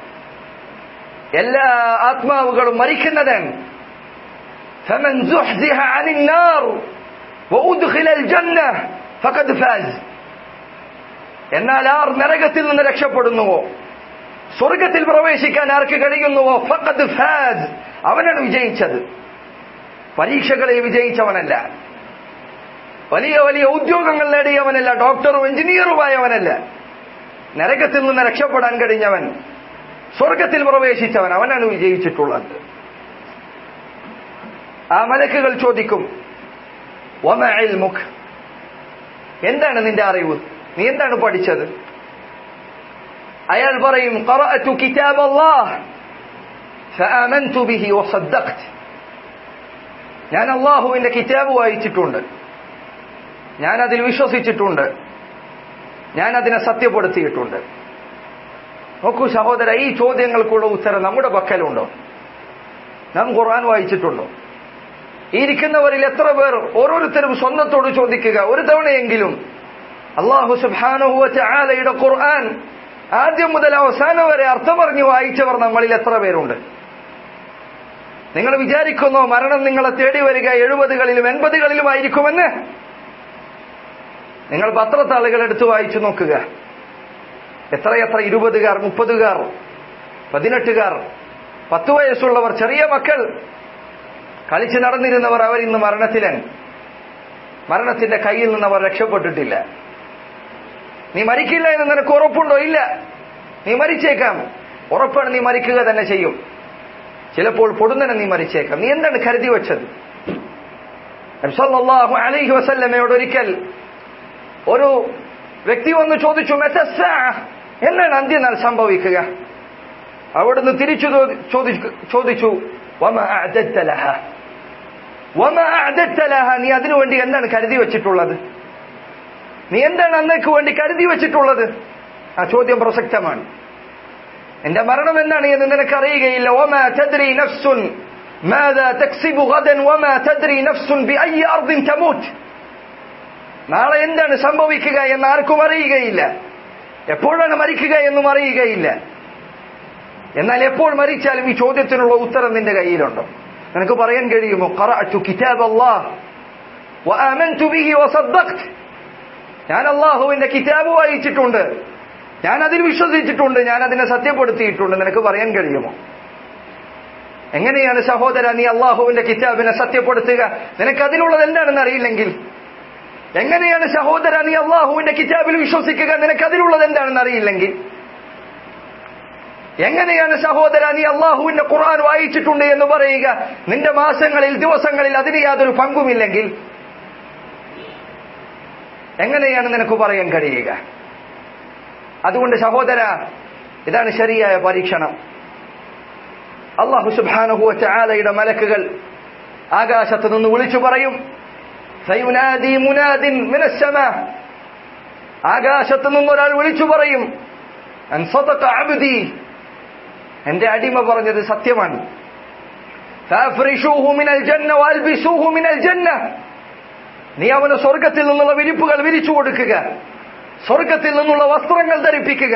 എല്ലാ ആത്മാവുകളും മരിക്കുന്നതാണ്. ഫമൻ സുഹ്സിഹ അനിൻ നാർ വഉദ്ഖിലൽ ജന്നഹ ഫഖദ് ഫാസ്. എന്നാൽ ആർ നരകത്തിൽ നിന്ന് രക്ഷപ്പെടുന്നുവോ, സ്വർഗത്തിൽ പ്രവേശിക്കാൻ ആർക്ക് കഴിയുന്നുവോ, ഫഖദ് ഫാസ്, അവനാണ് വിജയിച്ചത്. പരീക്ഷകളെ വിജയിച്ചവനല്ല, വലിയ വലിയ ഉദ്യോഗങ്ങൾ നേടിയവനല്ല, ഡോക്ടറും എഞ്ചിനീയറുമായവനല്ല. നരകത്തിൽ നിന്ന് രക്ഷപ്പെടാൻ കഴിഞ്ഞവൻ, സ്വർഗത്തിൽ പ്രവേശിച്ചവൻ, അവനാണ് വിജയിച്ചിട്ടുള്ളത്. ആ മലക്കുകൾ ചോദിക്കും, വമാ ഇൽമുക്, എന്താണ് നിന്റെ അറിവ്? നീ എന്താണ് പഠിച്ചത്? അയാൾ പറയും, ഖറഅതു കിതാബല്ലാഹ് ഫആമൻതു ബിഹി വസദ്ദഖ്തു. ഞാൻ അല്ലാഹുവിന്റെ കിതാബ് വായിച്ചിട്ടുണ്ട്, ഞാൻ അതിൽ വിശ്വസിച്ചിട്ടുണ്ട്, ഞാൻ അതിനെ സത്യപ്പെടുത്തിയിട്ടുണ്ട്. നോക്കൂ സഹോദര, ഈ ചോദ്യങ്ങൾക്കുള്ള ഉത്തരം നമ്മുടെ പക്കലുണ്ടോ? നാം ഖുർആൻ വായിച്ചിട്ടുണ്ടോ? ഈ ഇരിക്കുന്നവരിൽ എത്ര പേർ ഓരോരുത്തരും സ്വന്തത്തോട് ചോദിക്കുക, ഒരു തവണയെങ്കിലും അല്ലാഹു സുബ്ഹാനഹു വ തആലയുടെ ഖുർആൻ ആദ്യം മുതൽ അവസാനം വരെ അർത്ഥമറിഞ്ഞ് വായിച്ചവർ നമ്മളിൽ എത്ര പേരുണ്ട്? നിങ്ങൾ വിചാരിക്കുന്നോ മരണം നിങ്ങളെ തേടി വരിക 70കളിലും 80കളിലും ആയിരിക്കുമെന്ന്? നിങ്ങൾ പത്രത്താളുകൾ എടുത്തു വായിച്ചു നോക്കുക. എത്രയെത്ര 20കാർ, 30കാർ, 18കാർ, 10 വയസ്സുള്ളവർ, ചെറിയ മക്കൾ, കളിച്ച് നടന്നിരുന്നവർ, അവരിന്ന് മരണത്തിലാണ്. മരണത്തിന്റെ കയ്യിൽ നിന്ന് അവർ രക്ഷപ്പെട്ടിട്ടില്ല. നീ മരിക്കില്ല എന്ന് നിനക്ക് ഉറപ്പുണ്ടോ? ഇല്ല, നീ മരിച്ചേക്കാം. ഉറപ്പാണ്, നീ മരിക്കുക തന്നെ ചെയ്യും. ചിലപ്പോൾ പൊടുന്നനെ നീ മരിച്ചേക്കാം. നീ എന്താണ് കരുതി വെച്ചത്? നബി സല്ലല്ലാഹു അലൈഹി വസല്ലമയോട് ഒരിക്കൽ ഒരു വ്യക്തി വന്ന് ചോദിച്ചു, മതസ്സാഅ, എന്നാണ് അന്ത്യനാൾ സംഭവിക്കുക? അവിടുന്ന് തിരിച്ചു ചോദിച്ചു, വമാ അഅദത്ത ലഹ, വമാ അഅദത്ത ലഹ, നീ അതിനുവേണ്ടി എന്താണ് കരുതി വെച്ചിട്ടുള്ളത്? നീ എന്താണ് അന്നേക്ക് വേണ്ടി കരുതി വെച്ചിട്ടുള്ളത്? ആ ചോദ്യം പ്രസക്തമാണ്. എന്റെ മരണം എന്താണ് എന്ന് നിനക്കറിയുകയില്ല. വമാ തദ്രി നഫ്സുൻ മാദാ തക്സിബു ഗദൻ വമാ തദ്രി നഫ്സുൻ ബിഅയ്യി അർദിൻ തമൂത്. നാളെ എന്താണ് സംഭവിക്കുക എന്ന് ആർക്കും അറിയുകയില്ല, എപ്പോഴാണ് മരിക്കുക എന്നും അറിയുകയില്ല. എന്നാൽ എപ്പോൾ മരിച്ചാലും ഈ ചോദ്യത്തിനുള്ള ഉത്തരം നിന്റെ കയ്യിലുണ്ടോ? നിനക്ക് പറയാൻ കഴിയുമോ? ഖറഅതു കിതാബല്ലാഹ് വആമൻതു ബിഹി വസദ്ദഖ്തു. ഞാൻ അല്ലാഹുവിന്റെ കിതാബ് വായിച്ചിട്ടുണ്ട്, ഞാൻ അതിൽ വിശ്വസിച്ചിട്ടുണ്ട്, ഞാൻ അതിനെ സത്യപ്പെടുത്തിയിട്ടുണ്ട്. നിനക്ക് പറയാൻ കഴിയുമോ? എങ്ങനെയാണ് സഹോദര നീ അല്ലാഹുവിന്റെ കിതാബിനെ സത്യപ്പെടുത്തുക? നിനക്ക് അതിലുള്ളത് എന്താണെന്ന് അറിയില്ലെങ്കിൽ. എങ്ങനെയാണ് സഹോദര നീ അല്ലാഹുവിന്റെ കിതാബിൽ വിശ്വസിക്കുക? നിനക്ക് അതിലുള്ളത് എന്താണെന്ന് അറിയില്ലെങ്കിൽ. എങ്ങനെയാണ് സഹോദര നീ അല്ലാഹുവിന്റെ ഖുർആൻ വായിച്ചിട്ടുണ്ട് എന്ന് പറയുക? നിന്റെ മാസങ്ങളിൽ, ദിവസങ്ങളിൽ അതിന് യാതൊരു പങ്കുമില്ലെങ്കിൽ എങ്ങനെയാണ് നിനക്ക് പറയാൻ കഴിയുക? അതുകൊണ്ട് സഹോദര, ഇതാണ് ശരിയായ പരീക്ഷണം. അല്ലാഹു സുബ്ഹാനഹു വ തആലയുടെ മലക്കുകൾ ആകാശത്ത് നിന്ന് വിളിച്ചു പറയും, സയുനാദി മുനാദിൻ മിനസ് സമാ, ആകാശത്ത് നിന്ന് ഒരാൾ വിളിച്ചു പറയും, അൻ സദഖ അബ്ദി, എന്റെ അടിമ പറഞ്ഞത് സത്യമാണ്. ഫഅഫ്രിഷൂഹു മിനൽ ജന്ന വഅൽബിസൂഹു മിനൽ ജന്ന, നീ അവന് സ്വർഗ്ഗത്തിൽ നിന്നുള്ള വിരിപ്പുകൾ വിരിച്ചു കൊടുക്കുക, സ്വർഗ്ഗത്തിൽ നിന്നുള്ള വസ്ത്രങ്ങൾ ധരിപ്പിക്കുക.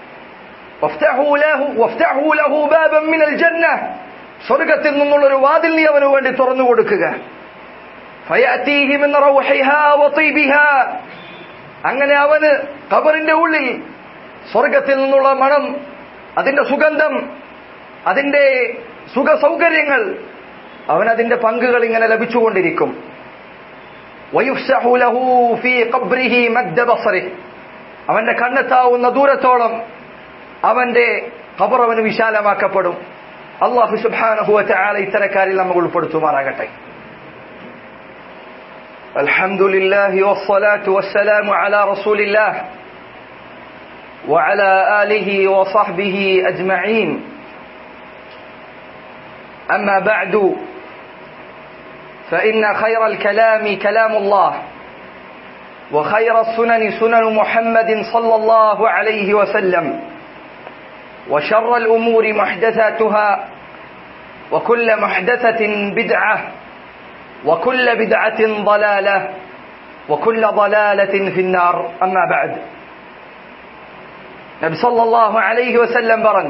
വഫ്തഹൂ ലഹു ബാബൻ മിനൽ ജന്ന, സ്വർഗ്ഗത്തിൽ നിന്നുള്ള ഒരു വാതിൽ നീ അവന് വേണ്ടി തുറന്നു കൊടുക്കുക. ഫയഅതീഹി മിൻ റൗഹിഹാ വതീബിഹാ, അങ്ങനെ അവന് ഖബറിന്റെ ഉള്ളിൽ സ്വർഗ്ഗത്തിൽ നിന്നുള്ള മണം, അതിന്റെ സുഗന്ധം, അതിന്റെ സുഖ സൗകര്യങ്ങൾ, അവനതിന്റെ പങ്കുകൾ ഇങ്ങനെ ലഭിച്ചുകൊണ്ടിരിക്കും. വയുഫ്സഹു ലഹു ഫീ ഖബ്രിഹി മദ്ദ ബസരിഹി, അവന്റെ കണ്ണെത്താവുന്ന ദൂരത്തോളം അവന്റെ ഖബർ അവന് വിശാലമാക്കപ്പെടും. അല്ലാഹു സുബ്ഹാനഹു വ തആല ഇത്തരക്കാരിൽ നമ്മെ ഉൾപ്പെടുത്തുമാറാകട്ടെ. അൽഹംദുലില്ലാഹി വസ്സലാത്തു വസ്സലാമു അലാ റസൂലില്ലാഹ് വഅലാ ആലിഹി വസഹ്ബിഹി അജ്മഈൻ. أما بعد فإن خير الكلام كلام الله وخير السنن سنن محمد صلى الله عليه وسلم وشر الأمور محدثاتها وكل محدثة بدعة وكل بدعة ضلالة وكل ضلالة في النار. أما بعد، نبي صلى الله عليه وسلم برن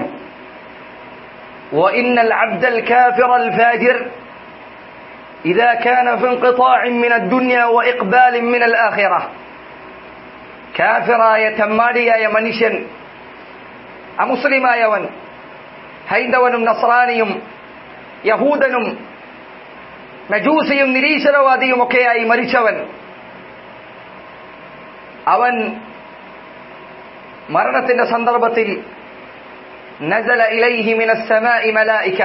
وإن العبد الكافر الفاجر إذا كان في انقطاع من الدنيا وإقبال من الآخرة، كافراയ തമ്മാടിയായ മനുഷ്യൻ, അമുസ്ലിമായവൻ, ഹൈന്ദവനും നസ്രാനിയും യഹൂദനും മജൂസിയും നിരീശ്വരവാദിയും ഒക്കെയായി മരിച്ചവൻ, അവൻ മരണത്തിന്റെ സന്ദർഭത്തിൽ നസല ഇലൈഹി മിനസ് സമാഇ മലായിക,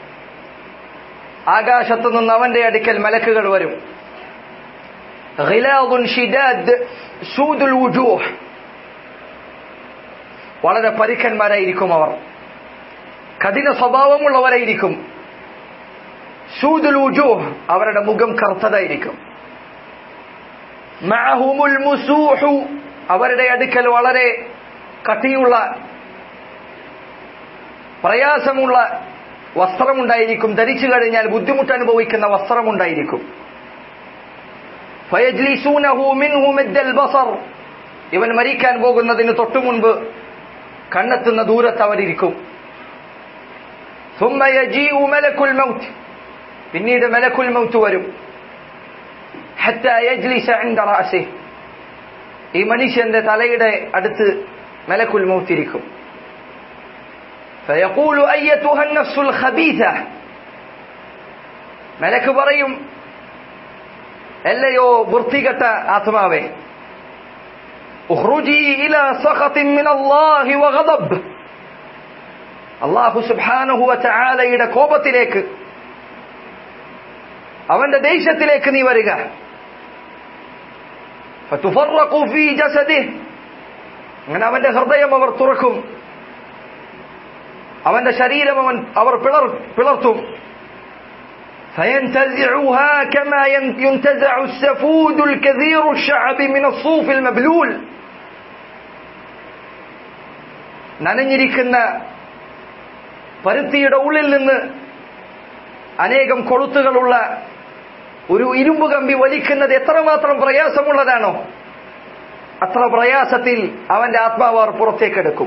ആകാശത്തു നിന്ന് അവന്റെ അടുക്കൽ മലക്കുകൾ വരും. ഗിലാദുൻ ഷിദാദ് സൂദുൽ വുജൂഹ്, വളരെ പരുക്കന്മാരായിരിക്കും അവർ, കഠിന സ്വഭാവമുള്ളവരായിരിക്കും. സൂദുൽ വുജൂഹ്, അവരുടെ മുഖം കറുത്തതായിരിക്കും. മഅഹുമുൽ മുസൂഹു, അവരുടെ അടുക്കൽ വളരെ കട്ടിയുള്ള പ്രയാസമുള്ള വസ്ത്രമുണ്ടായിരിക്കും, ധരിച്ചു കഴിഞ്ഞാൽ ബുദ്ധിമുട്ട് അനുഭവിക്കുന്ന വസ്ത്രമുണ്ടായിരിക്കും. ഫയജ്ലിസൂനഹു മിൻഹു മദ്ദൽ ബസർ, ഇവൻ മരിക്കാൻ പോകുന്നതിന് തൊട്ടു മുൻപ് കണ്ണെത്തുന്ന ദൂരത്ത് അവരിയ്ക്കും. ثم يجيء ملك الموت, പിന്നീട് മലക്കുൽ മൗത്ത് വരും. حتى يجلس عند رأسه, ഈ മനുഷ്യന്റെ തലയുടെ അടുത്ത് മലക്കുൽ മൗത്ത് ഇരിക്കും. فيقول أيتها النفس الخبيثة, മലക്ക് പറയും, അല്ലയോ വൃത്തികെട്ട ആത്മാവേ, ഉഖ്റുജി ഇലാ സഖത്തിൻ മിനല്ലാഹി വഗദബ്, അല്ലാഹു സുബ്ഹാനഹു വ തആലയുടെ കോപത്തിലേക്ക്, അവന്റെ ദേഷ്യത്തിലേക്ക് നീ വരിക. ഫതുഫറഖു ഫീ ജസദിഹി, അങ്ങനെ അവന്റെ ഹൃദയം അവർ തുറക്കും, അവന്റെ ശരീരം അവർ പിളർത്തും. فينتزعها كما ينتزع السفود الكثير الشعب من الصوف المبلول, നനഞ്ഞിരിക്കുന്ന പരുത്തിയുടെ ഉള്ളിൽ നിന്ന് അനേകം കൊളുത്തുകളുള്ള ഒരു ഇരുമ്പ് കമ്പി വലിക്കുന്നത് എത്രമാത്രം പ്രയാസമുള്ളതാണോ അത്ര പ്രയാസത്തിൽ അവന്റെ ആത്മാവ് അവർ പുറത്തേക്കെടുക്കും.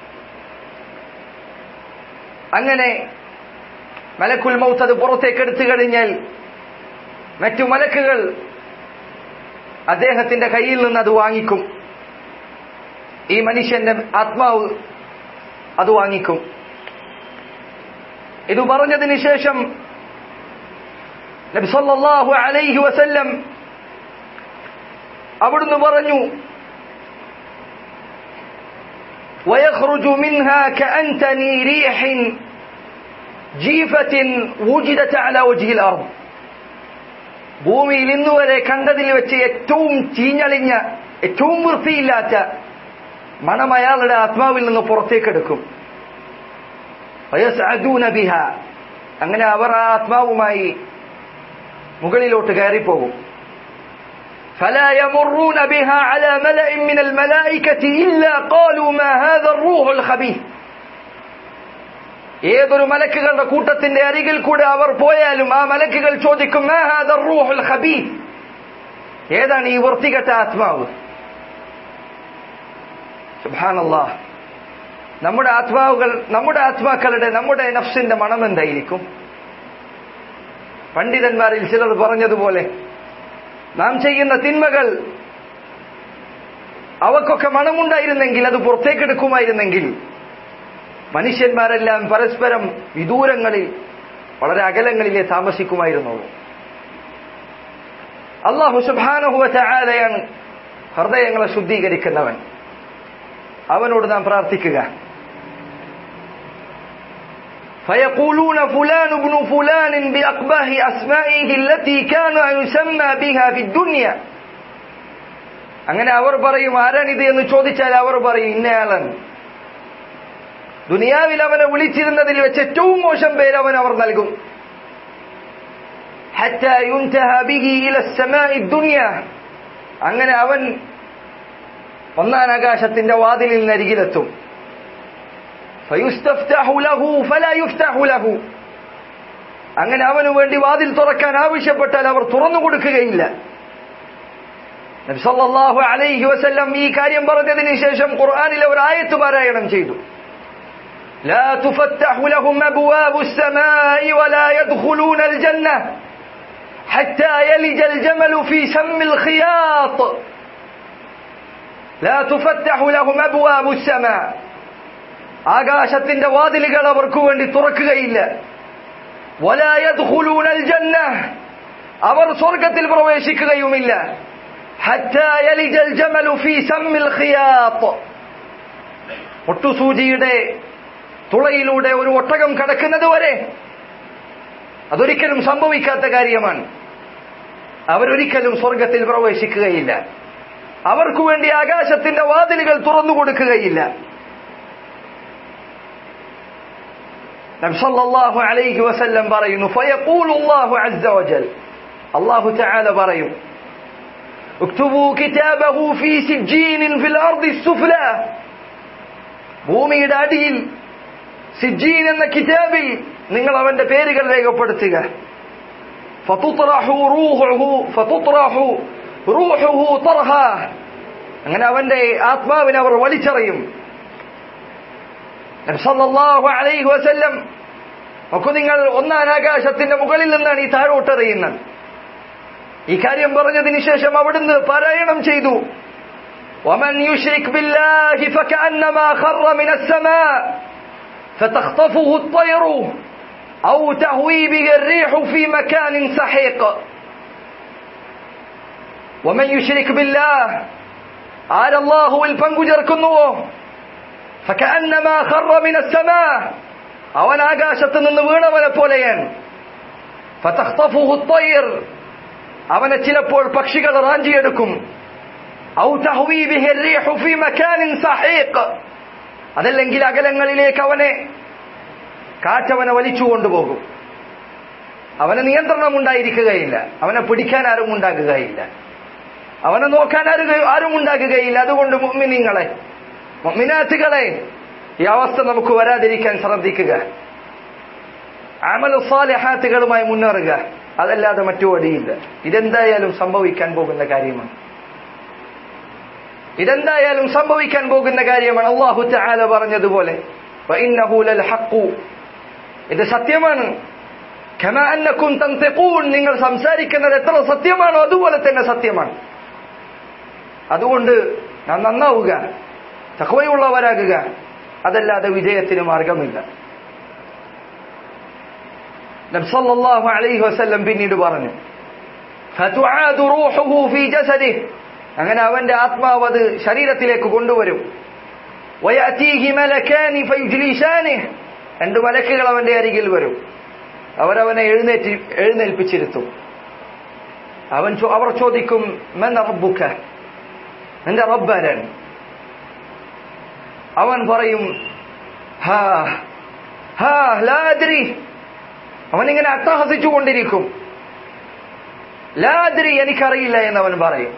അങ്ങനെ മലക്കുൽ മൗത്ത് അത് പുറത്തേക്കെടുത്തു കഴിഞ്ഞാൽ മറ്റു മലക്കുകൾ അദ്ദേഹത്തിന്റെ കയ്യിൽ നിന്ന് അത് വാങ്ങിക്കും. ഈ മനുഷ്യന്റെ ആത്മാവ് അത് വാങ്ങിക്കും. ഇത് പറഞ്ഞതിന് ശേഷം നബി സല്ലല്ലാഹു അലൈഹി വസല്ലം അവിടുന്ന് പറഞ്ഞു, ويخرج منها كأنتني ريح جيفة وجدت على وجه الأرض, ഭൂമിയിൽ ഇന്നുവരെ കണ്ടതിൽ വെച്ച് ഏറ്റവും ചീഞ്ഞളിഞ്ഞ ഏറ്റവും വൃത്തിയില്ലാത്ത മണം അയാളുടെ ആത്മാവിൽ നിന്ന് പുറത്തേക്കെടുക്കും. വയസ്അദൂന ബിഹാ, അങ്ങനെ അവർ ആ ആത്മാവുമായി മുകളിലോട്ട് കയറിപ്പോകും. فلا يمرون بها على ملأ من الملائكة إلا قالوا ما هذا الروح الخبيث. ഏതൊരു മലക്കുകളുടെ കൂട്ടത്തിന്റെ അരികിൽ കൂടെ അവർ പോയാലും ആ മലക്കുകൾ ചോദിക്കും മാ ഹാദാ റൂഹുൽ ഖബീസ്, ഏതാണ് ഈ വൃത്തികെട്ട ആത്മാവ്. സുബ്ഹാനല്ലാഹ്, നമ്മുടെ ആത്മാക്കളുടെ നമ്മുടെ നഫ്സിന്റെ മണം എന്തായിരിക്കും? പണ്ഡിതന്മാരിൽ ചിലർ പറഞ്ഞതുപോലെ നാം ചെയ്യുന്ന തിന്മകൾ അവക്കൊക്കെ മണമുണ്ടായിരുന്നെങ്കിൽ, അത് പുറത്തേക്കെടുക്കുമായിരുന്നെങ്കിൽ മനുഷ്യന്മാരെല്ലാം പരസ്പരം വിദൂരങ്ങളിൽ വളരെ അകലങ്ങളിലേ താമസിക്കുമായിരുന്നുള്ളൂ. അല്ലാഹു സുബ്ഹാനഹു വ തആലയാണ് ഹൃദയങ്ങളെ ശുദ്ധീകരിക്കുന്നവൻ. അവനോട് നാം പ്രാർത്ഥിക്കുക. فيقولون فلان ابن فلان بأقبح أسمائه التي كان يسمى بها في الدنيا. അങ്ങനെ അവർ പറയും, ആരാണിത് എന്ന് ചോദിച്ചാൽ അവർ പറയും ഇന്നയാളൻ. ദുനിയാവിൽ അവനെ വിളിച്ചിരുന്നതിൽ വെച്ച് ഏറ്റവും മോശം പേര് അവർ നൽകും. حتى ينتهى به إلى السماء الدنيا. അങ്ങനെ അവൻ ഒന്നാം ആകാശത്തിന്റെ വാതിലിനരികിലെത്തും. فيستفتح له فلا يفتح له. അങ്ങനെ അവനു വേണ്ടി വാതിൽ തുറക്കാൻ ആവശ്യപ്പെട്ടാൽ അവർ തുറന്നു കൊടുക്കുകയില്ല. നബി സല്ലല്ലാഹു അലൈഹി വസല്ലം ഈ കാര്യം പറഞ്ഞതിന് ശേഷം ഖുർആനിലെ ഒരു ആയത്ത് പാരായണം ചെയ്തു. لا تفتح لهم أبواب السماء ولا يدخلون الجنة حتى يلج الجمل في سم الخياط. لا تفتح لهم أبواب السماء. ആകാശത്തിന്റെ വാതിലുകൾ അവർക്ക് വേണ്ടി തുറക്കുകയില്ല. ولا يدخلون الجنة. അവർ സ്വർഗ്ഗത്തിൽ പ്രവേശിക്കുകയുമില്ല. حتى يلج الجمل في سم الخياط. ഒട്ടുസൂചിയുടെ തുളയിലൂടെ ഒരു ഒട്ടകം കടക്കുന്നത് വരെ അതൊരിക്കലും സംഭവിക്കാത്ത കാര്യമാണ്. അവരൊരിക്കലും സ്വർഗ്ഗത്തിൽ പ്രവേശിക്കുകയില്ല. അവർക്കു വേണ്ടി ആകാശത്തിന്റെ വാതിലുകൾ തുറന്നു കൊടുക്കുകയില്ല. നബി സല്ലല്ലാഹു അലൈഹി വസല്ലം പറയുന്നു, ഫയഖൂലു അല്ലാഹു അസ്സ വജൽ, അല്ലാഹു തആല പറയും, ഉക്തുബൂ കിതാബഹു ഫീ സിജ്ജീനിൻ ഫിൽ അർദി സുഫ്ലാ. ഭൂമിയുടെ അടിയിൽ സിജ്ജീൻ എന്ന കിതാബിൽ നിങ്ങൾ അവന്റെ പേരുകൾ രേഖപ്പെടുത്തുക. ഫതുത്റഹു റൂഹുഹു തർഹാ. അങ്ങനെ അവന്റെ ആത്മാവിനെ അവർ വലിച്ചെറിയും. നബി സല്ലല്ലാഹു അലൈഹി വസല്ലം ഒക്കെ നിങ്ങൾ ഒന്നാം ആകാശത്തിന്റെ മുകളിൽ നിന്നാണ് ഈ താഴോട്ടെറിയുന്നത്. ഈ കാര്യം പറഞ്ഞതിന് ശേഷം അവിടുന്ന് പാരായണം ചെയ്തു, വമൻ യുശ്രിക് ബില്ലാഹി ഫകഅന്നമാ ഖറ മിനസ് സമാ ഫതഖ്തഫുഹു അത്ത്വയ്റു ഔ തഹ്വി ബിഹി الريح في مكان سحيق. വമൻ യുശ്രിക് ബില്ലാഹ്, ആരല്ലാഹുവിൽ പങ്കുചേർക്കുന്നുവോ, ഫകഅന്നമാ ഖറ മിനസ് സമാ, അവൻ ആകാശത്ത് നിന്ന് വീണവനെ പോലെയാണ്. ഫതഖ്തഫുഹു അത്ത്വയ്ർ, അവനെ ചിലപ്പോൾ പക്ഷികൾ റാഞ്ചിയെടുക്കും. ഔ തഹ്വി ബിഹി الريح في مكان سحيق, അതല്ലെങ്കിൽ അകലങ്ങളിലേക്ക് അവനെ കാറ്റവനെ വലിച്ചു കൊണ്ടുപോകും. അവന് നിയന്ത്രണം ഉണ്ടായിരിക്കുകയില്ല, അവനെ പിടിക്കാൻ ആരും ഉണ്ടാകുകയില്ല, അവനെ നോക്കാൻ ആരും ഉണ്ടാകുകയില്ല. അതുകൊണ്ട് മുഅ്മിനീങ്ങളെ, മുഅ്മിനാത്തുകളെ, ഈ അവസ്ഥ നമുക്ക് വരാതിരിക്കാൻ ശ്രദ്ധിക്കുക. അമൽ സാലിഹാത്തുകളുമായി മുന്നേറുക, അതല്ലാതെ മറ്റു വഴിയില്ല. ഇതെന്തായാലും സംഭവിക്കാൻ പോകുന്ന കാര്യമാണ്. അല്ലാഹു തആല പറഞ്ഞതുപോലെ വഇന്നഹു ലൽ ഹഖ്, ഇത് സത്യമാണ്. കമാ അന്നകും തൻതിഖൂൻ, നിങ്ങൾ സംസാരിക്കുന്നത് എത്ര സത്യമാണോ അതുപോലെ തന്നെ സത്യമാണ്. അതുകൊണ്ട് നാം നന്നാവുക, തഖ്വയുള്ളവരാകുക, അതല്ലാതെ വിജയത്തിന് മാർഗമില്ല. നബി സല്ലല്ലാഹു അലൈഹി വസല്ലം പിന്നീട് പറഞ്ഞു, ഫതുആദു റൂഹുഹു ഫീ ജസദിഹി, അങ്ങനെ അവന്റെ ആത്മാവ് അത് ശരീരത്തിലേക്ക് കൊണ്ടുവരും. വയഅതീഹി മലകാനി ഫയുജ്ലിസാനിഹി, രണ്ട് മലക്കുകൾ അവന്റെ അരികിൽ വരും. അവരവനെ എഴുന്നേൽപ്പിച്ചിരുത്തും. അവർ ചോദിക്കും, മൻ റബ്ബുക, നിന്റെ റബ്ബാരാണ്? അവൻ പറയും, ഹാ ലാ അദ്രി, അവനിങ്ങനെ അട്ടഹസിച്ചുകൊണ്ടിരിക്കും. ലാ അദ്രി, എനിക്കറിയില്ല എന്നവൻ പറയും.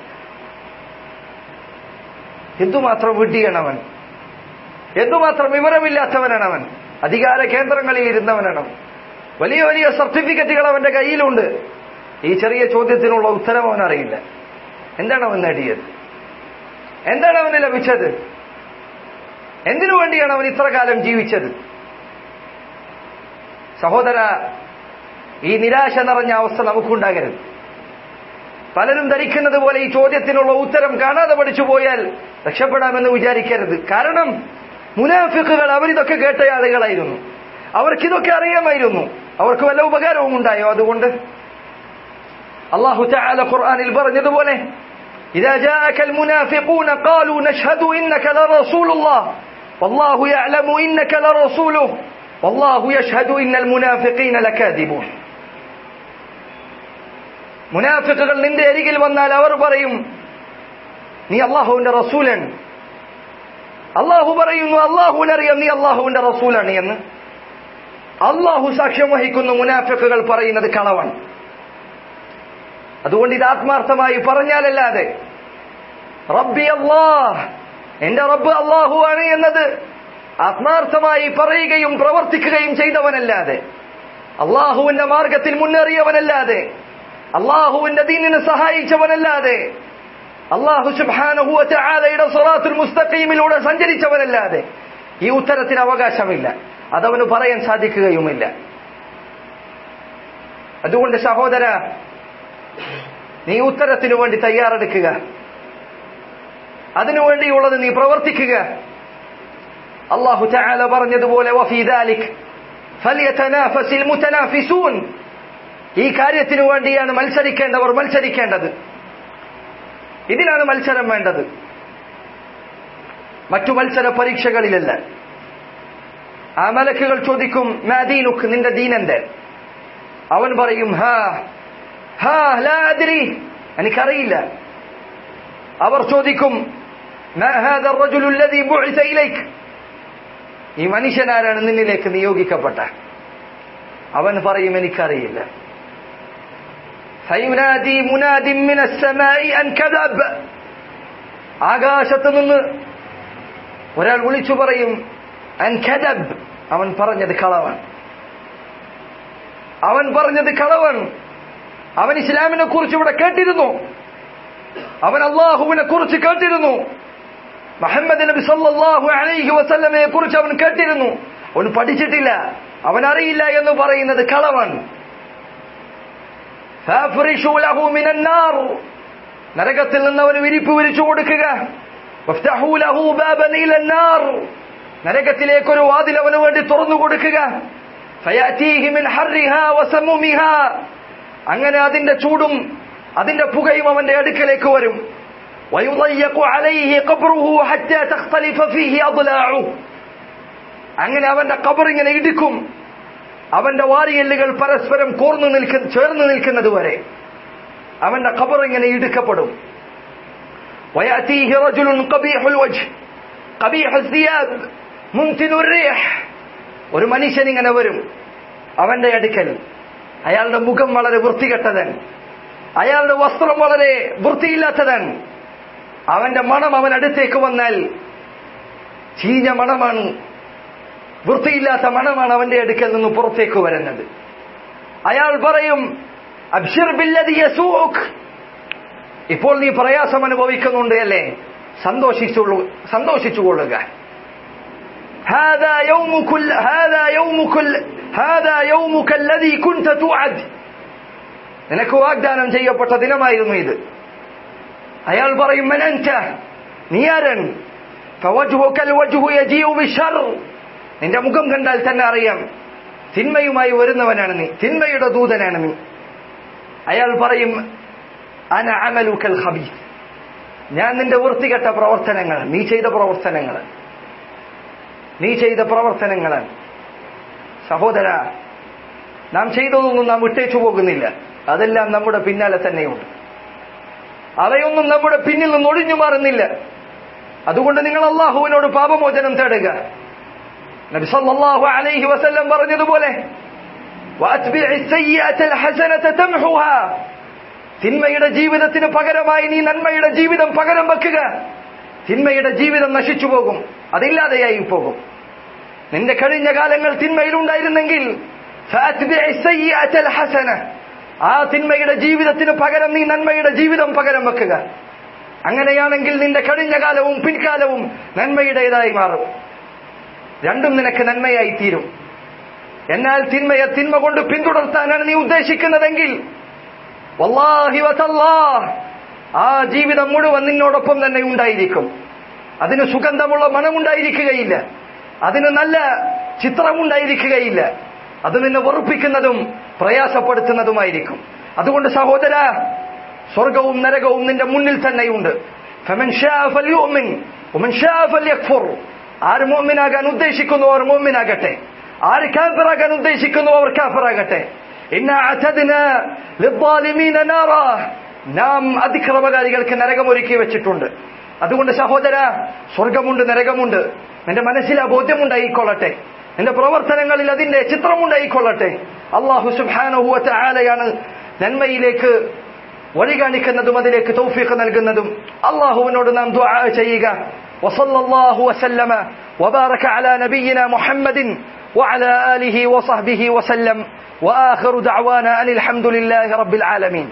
എന്തുമാത്രം വിഡ്ഢിയാണവൻ, എന്തുമാത്രം വിവരമില്ലാത്തവനാണവൻ. അധികാര കേന്ദ്രങ്ങളിൽ ഇരുന്നവനാണ്. വലിയ വലിയ സർട്ടിഫിക്കറ്റുകൾ അവന്റെ കയ്യിലുണ്ട്. ഈ ചെറിയ ചോദ്യത്തിനുള്ള ഉത്തരം അവൻ അറിയില്ല. എന്താണ് അവൻ നേടിയത്? എന്താണ് അവന് ലഭിച്ചത്? എന്തിനു വേണ്ടിയാണ് അവൻ ഇത്ര കാലം ജീവിച്ചത്? സഹോദര, ഈ നിരാശ നിറഞ്ഞ അവസ്ഥ നമുക്കുണ്ടാകരുത്. പലരും ധരിക്കുന്നത് പോലെ ഈ ചോദ്യത്തിനുള്ള ഉത്തരം കാണാതെ പഠിച്ചു പോയാൽ രക്ഷപ്പെടാമെന്ന് വിചാരിക്കരുത്. കാരണം മുനാഫിഖുകൾ അവരിതൊക്കെ കേട്ട ആളുകളായിരുന്നു. അവർക്കിതൊക്കെ അറിയാമായിരുന്നു. അവർക്ക് വല്ല ഉപകാരവും ഉണ്ടായോ? അതുകൊണ്ട് അല്ലാഹു തആല ഖുർആനിൽ പറഞ്ഞതുപോലെ ഇദാ ജാഅകൽ മുനാഫിഖൂന ഖാലൂ നശ്ഹദു ഇന്നക ലറസൂലുള്ളാഹ് വല്ലാഹു യഅലമു ഇന്നക ലറസൂലുഹു വല്ലാഹു യശ്ഹദു ഇന്നൽ മുനാഫിഖീന ലകാദിബൂൻ. മുനാഫിഖുകൾ നിന്റെ അരികിൽ വന്നാൽ അവർ പറയും, നീ അല്ലാഹുവിന്റെ റസൂലാണ്. അല്ലാഹു പറയുന്നു, അല്ലാഹുവിനറിയാം നീ അല്ലാഹുവിന്റെ റസൂലാണ് എന്ന്. അല്ലാഹു സാക്ഷ്യം വഹിക്കുന്നു, മുനാഫിഖുകൾ പറയുന്നത് കളവാണ്. അതുകൊണ്ട് ഇത് ആത്മാർത്ഥമായി പറഞ്ഞാലല്ലാതെ റബ്ബി അല്ലാഹ്, എന്റെ റബ്ബ് അല്ലാഹുവാണ് എന്നത് ആത്മാർത്ഥമായി പറയുകയും പ്രവർത്തിക്കുകയും ചെയ്തവനല്ലാതെ, അല്ലാഹുവിന്റെ മാർഗത്തിൽ മുന്നേറിയവനല്ലാതെ, അല്ലാഹുവിന്റെ ദീനിനെ സഹായിച്ചവനല്ലാതെ, അല്ലാഹു സുബ്ഹാനഹു വ തആലയുടെ സിറാത്തുൽ മുസ്തഖീമിലൂടെ സഞ്ചരിച്ചവനല്ലാതെ ഈ ഉത്തരത്തിന് അവകാശമില്ല. അതവന് പറയാൻ സാധിക്കുകയുമില്ല. അതുകൊണ്ട് സഹോദര, നീ ഉത്തരത്തിനു വേണ്ടി തയ്യാറെടുക്കുക. അതിനുവേണ്ടിയുള്ളത് നീ പ്രവർത്തിക്കുക. അല്ലാഹു തആല പറഞ്ഞതുപോലെ വഫീ ദാലിക് ഫൽയതനാഫസിൽ മുതനാഫിസൂൻ, ഈ കാര്യത്തിനു വേണ്ടിയാണ് മത്സരിക്കേണ്ടവർ മത്സരിക്കേണ്ടത്. ഇതിനാണ് മത്സരം വേണ്ടത്, മറ്റു മത്സര പരീക്ഷകളിലല്ല. ആ മലക്കുകൾ ചോദിക്കും, മാ ദീനുക്, നിന്റെ ദീനെന്ത്? അവൻ പറയും, ഹാ ഹാ ലാ അദ്രി, എനിക്കറിയില്ല. അവർ ചോദിക്കും, മാ ഹാദാ الرجل الذي بعث إليك, ഈ മനുഷ്യനാരാണ് നിന്നിലേക്ക് നിയോഗിക്കപ്പെട്ട? അവൻ പറയും, എനിക്കറിയില്ല. ഫയുനാദി മുനാദിൻ മിനസ് സമാഇ അൻ കദബ, ആകാശത്ത് നിന്ന് ഒരാൾ വിളിച്ചു പറയും, അൻ കദബ്, അവൻ പറഞ്ഞത് കളവാണ്, അവൻ പറഞ്ഞത് കളവാണ്. അവൻ ഇസ്ലാമിനെ കുറിച്ച് ഇവിടെ കേട്ടിരുന്നു, അവൻ അല്ലാഹുവിനെ കുറിച്ച് കേട്ടിരുന്നു, മുഹമ്മദ് നബി സല്ലല്ലാഹു അലൈഹി വസല്ലമയെ കുറിച്ച് അവൻ കേട്ടിരുന്നു. അവൻ പഠിച്ചിട്ടില്ല, അവൻ അറിയില്ല എന്ന് പറയുന്നത് കളവാണ്. ഫാഫ്രിഷു ലഹു മിനൻ നാർ, നരകത്തിൽ നിന്ന് അവന് വിരിപ്പ് വിരിച്ചു കൊടുക്കുക. വഫ്തഹു ലഹു ബാബൻ ഇലൻ നാർ, നരകത്തിലേക്ക് ഒരു വാതിൽ അവന് വേണ്ടി തുറന്നു കൊടുക്കുക. ഫയഅതീഹി മിൻ ഹർരിഹാ വസമുമിഹാ, അങ്ങനെ അതിന്റെ ചൂടും അതിന്റെ പുകയും അവന്റെ അടുക്കലേക്ക് വരും. വയുളയ്യഖു അലൈഹി ഖബ്റുഹു ഹത്താ തഖ്തലിഫ ഫീഹി അദ്ലാഉ, അങ്ങനെ അവന്റെ ഖബർ ഇങ്ങനെ ഇടിക്കും, അവന്റെ വാരിയെല്ലുകൾ പരസ്പരം ചേർന്ന് നിൽക്കുന്നത് വരെ അവന്റെ ഖബർ ഇങ്ങനെ ഇടുക്കപ്പെടും. വയഅതീഹി റജുലുൻ ഖബീഹുൽ വജ്ഹ് ഖബീഹുസ് സിയാബ് മുൻതിനുർ റീഹ്, ഒരു മനുഷ്യൻ ഇങ്ങനെ വരും അവന്റെ അടുക്കൽ. അയാളുടെ മുഖം വളരെ വൃത്തികെട്ടതാണ്, അയാളുടെ വസ്ത്രം വളരെ വൃത്തിയില്ലാത്തതാണ്. അവന്റെ മണം അവൻ അടുത്തേക്ക് വന്നാൽ ചീഞ്ഞ മണമാണ്, വൃത്തിയില്ലാത്ത മണമാണ് അവന്റെ അടുക്കൽ നിന്ന് പുറത്തേക്ക് വരുന്നത്. അയാൾ പറയും, അബ്ശിർ ബില്ലദി യസൂഖ്, ഇപ്പോൾ നീ പ്രയാസം അനുഭവിക്കുന്നുണ്ട് അല്ലേ, സന്തോഷിച്ചുകൊള്ളുക. ഹാദാ യൗമുക അല്ലദീ കുൻത തുഅദ്, നിനക്ക് വാഗ്ദാനം ചെയ്യപ്പെട്ട ദിനമായിരുന്നു ഇത്. അയാൾ പറയും, മൻ അൻത, നീ ആരൻ? ഫവജ്ഹുക അൽവജ്ഹു യജീഉ ബിശർ, നിന്റെ മുഖം കണ്ടാൽ തന്നെ അറിയാം തിന്മയുമായി വരുന്നവനാണ് നീ, തിന്മയുടെ ദൂതനാണ് നീ. അയാൾ പറയും, അന അമലുകൽ ഖബീസ്, ഞാൻ നിന്റെ വൃത്തികെട്ട പ്രവർത്തനങ്ങൾ, നീ ചെയ്ത പ്രവർത്തനങ്ങളാണ്. സഹോദര, നാം ചെയ്തതൊന്നും നാം വിട്ടേച്ചു പോകുന്നില്ല, അതെല്ലാം നമ്മുടെ പിന്നാലെ തന്നെയുണ്ട്, അവയൊന്നും നമ്മുടെ പിന്നിൽ നിന്ന് ഒഴിഞ്ഞു മാറുന്നില്ല. അതുകൊണ്ട് നിങ്ങൾ അല്ലാഹുവിനോട് പാപമോചനം തേടുക. നബി സല്ലല്ലാഹു അലൈഹി വസല്ലം പറഞ്ഞതുപോലെ വഅത്ബിഇ സയ്യിഅത്തൽ ഹസനത തംഹുഹാ, തിന്മയുടെ ജീവിതത്തിന് പകരമായി നീ നന്മയുടെ ജീവിതം പകരം വെക്കുക. തിന്മയുടെ ജീവിതം നശിച്ചു പോകും, അതില്ലാതെയായി പോകും. നിന്റെ കഴിഞ്ഞ കാലങ്ങൾ തിന്മയിലുണ്ടായിരുന്നെങ്കിൽ ഫഅത്ബിഇ സയ്യിഅത്തൽ ഹസന, ആ തിന്മയുടെ ജീവിതത്തിന് പകരം നീ നന്മയുടെ ജീവിതം പകരം വെക്കുക. അങ്ങനെയാണെങ്കിൽ നിന്റെ കഴിഞ്ഞ കാലവും പിൻകാലവും നന്മയുടേതായി മാറും, രണ്ടും നിനക്ക് നന്മയായി തീരും. എന്നാൽ തിന്മയെ തിന്മ കൊണ്ട് പിന്തുടർത്താനാണ് നീ ഉദ്ദേശിക്കുന്നതെങ്കിൽ വല്ലാഹി വതല്ലാഹ്, ആ ജീവിതം മുഴുവൻ നിന്നോടൊപ്പം തന്നെ ഉണ്ടായിരിക്കും. അതിന് സുഗന്ധമുള്ള മണമുണ്ടായിരിക്കുകയില്ല, അതിന് നല്ല ചിത്രമുണ്ടായിരിക്കുകയില്ല. അത് നിന്നെ വെറുപ്പിക്കുന്നതും പ്രയാസപ്പെടുത്തുന്നതുമായിരിക്കും. അതുകൊണ്ട് സഹോദര, സ്വർഗവും നരകവും നിന്റെ മുന്നിൽ തന്നെയുണ്ട്. ഫമൻ ശാഅ ഫൽയുമിൻ വമൻ ശാഅ ഫൽയക്ഫുർ. ആര് മുഅ്മിനാകാൻ ഉദ്ദേശിക്കുന്നു അവർ മുഅ്മിനാകട്ടെ, ആര് കാഫിറാകാൻ ഉദ്ദേശിക്കുന്നു അവർ കാഫിറാകട്ടെ. ഇന്നാ അതദ്നാ ലിദ്ദാലിമീന നാറാ, നാം അതിക്രമകാരികൾക്ക് നരകം ഒരുക്കി വെച്ചിട്ടുണ്ട്. അതുകൊണ്ട് സഹോദര, സ്വർഗമുണ്ട് നരകമുണ്ട്, നിന്റെ മനസ്സിൽ ആ ബോധ്യമുണ്ടായിക്കൊള്ളട്ടെ, നിന്റെ പ്രവർത്തനങ്ങളിൽ അതിന്റെ ചിത്രമുണ്ടായിക്കൊള്ളട്ടെ. അല്ലാഹു സുബ്ഹാനഹു വ തആലയാണ് നന്മയിലേക്ക് വഴി കാണിക്കുന്നതും അതിലേക്ക് തൗഫീഖ് നൽകുന്നതും. അല്ലാഹുവിനോട് നാം ദുആ ചെയ്യുക. വസല്ലല്ലാഹു വസല്ലമ വബാറക അലാ നബിയിനാ മുഹമ്മദിൻ വഅലാ ആലിഹി വസഹ്ബിഹി വസല്ലം. വആഖിറു ദഅവാനാ അനിൽ ഹംദുലില്ലാഹി റബ്ബിൽ ആലമീൻ.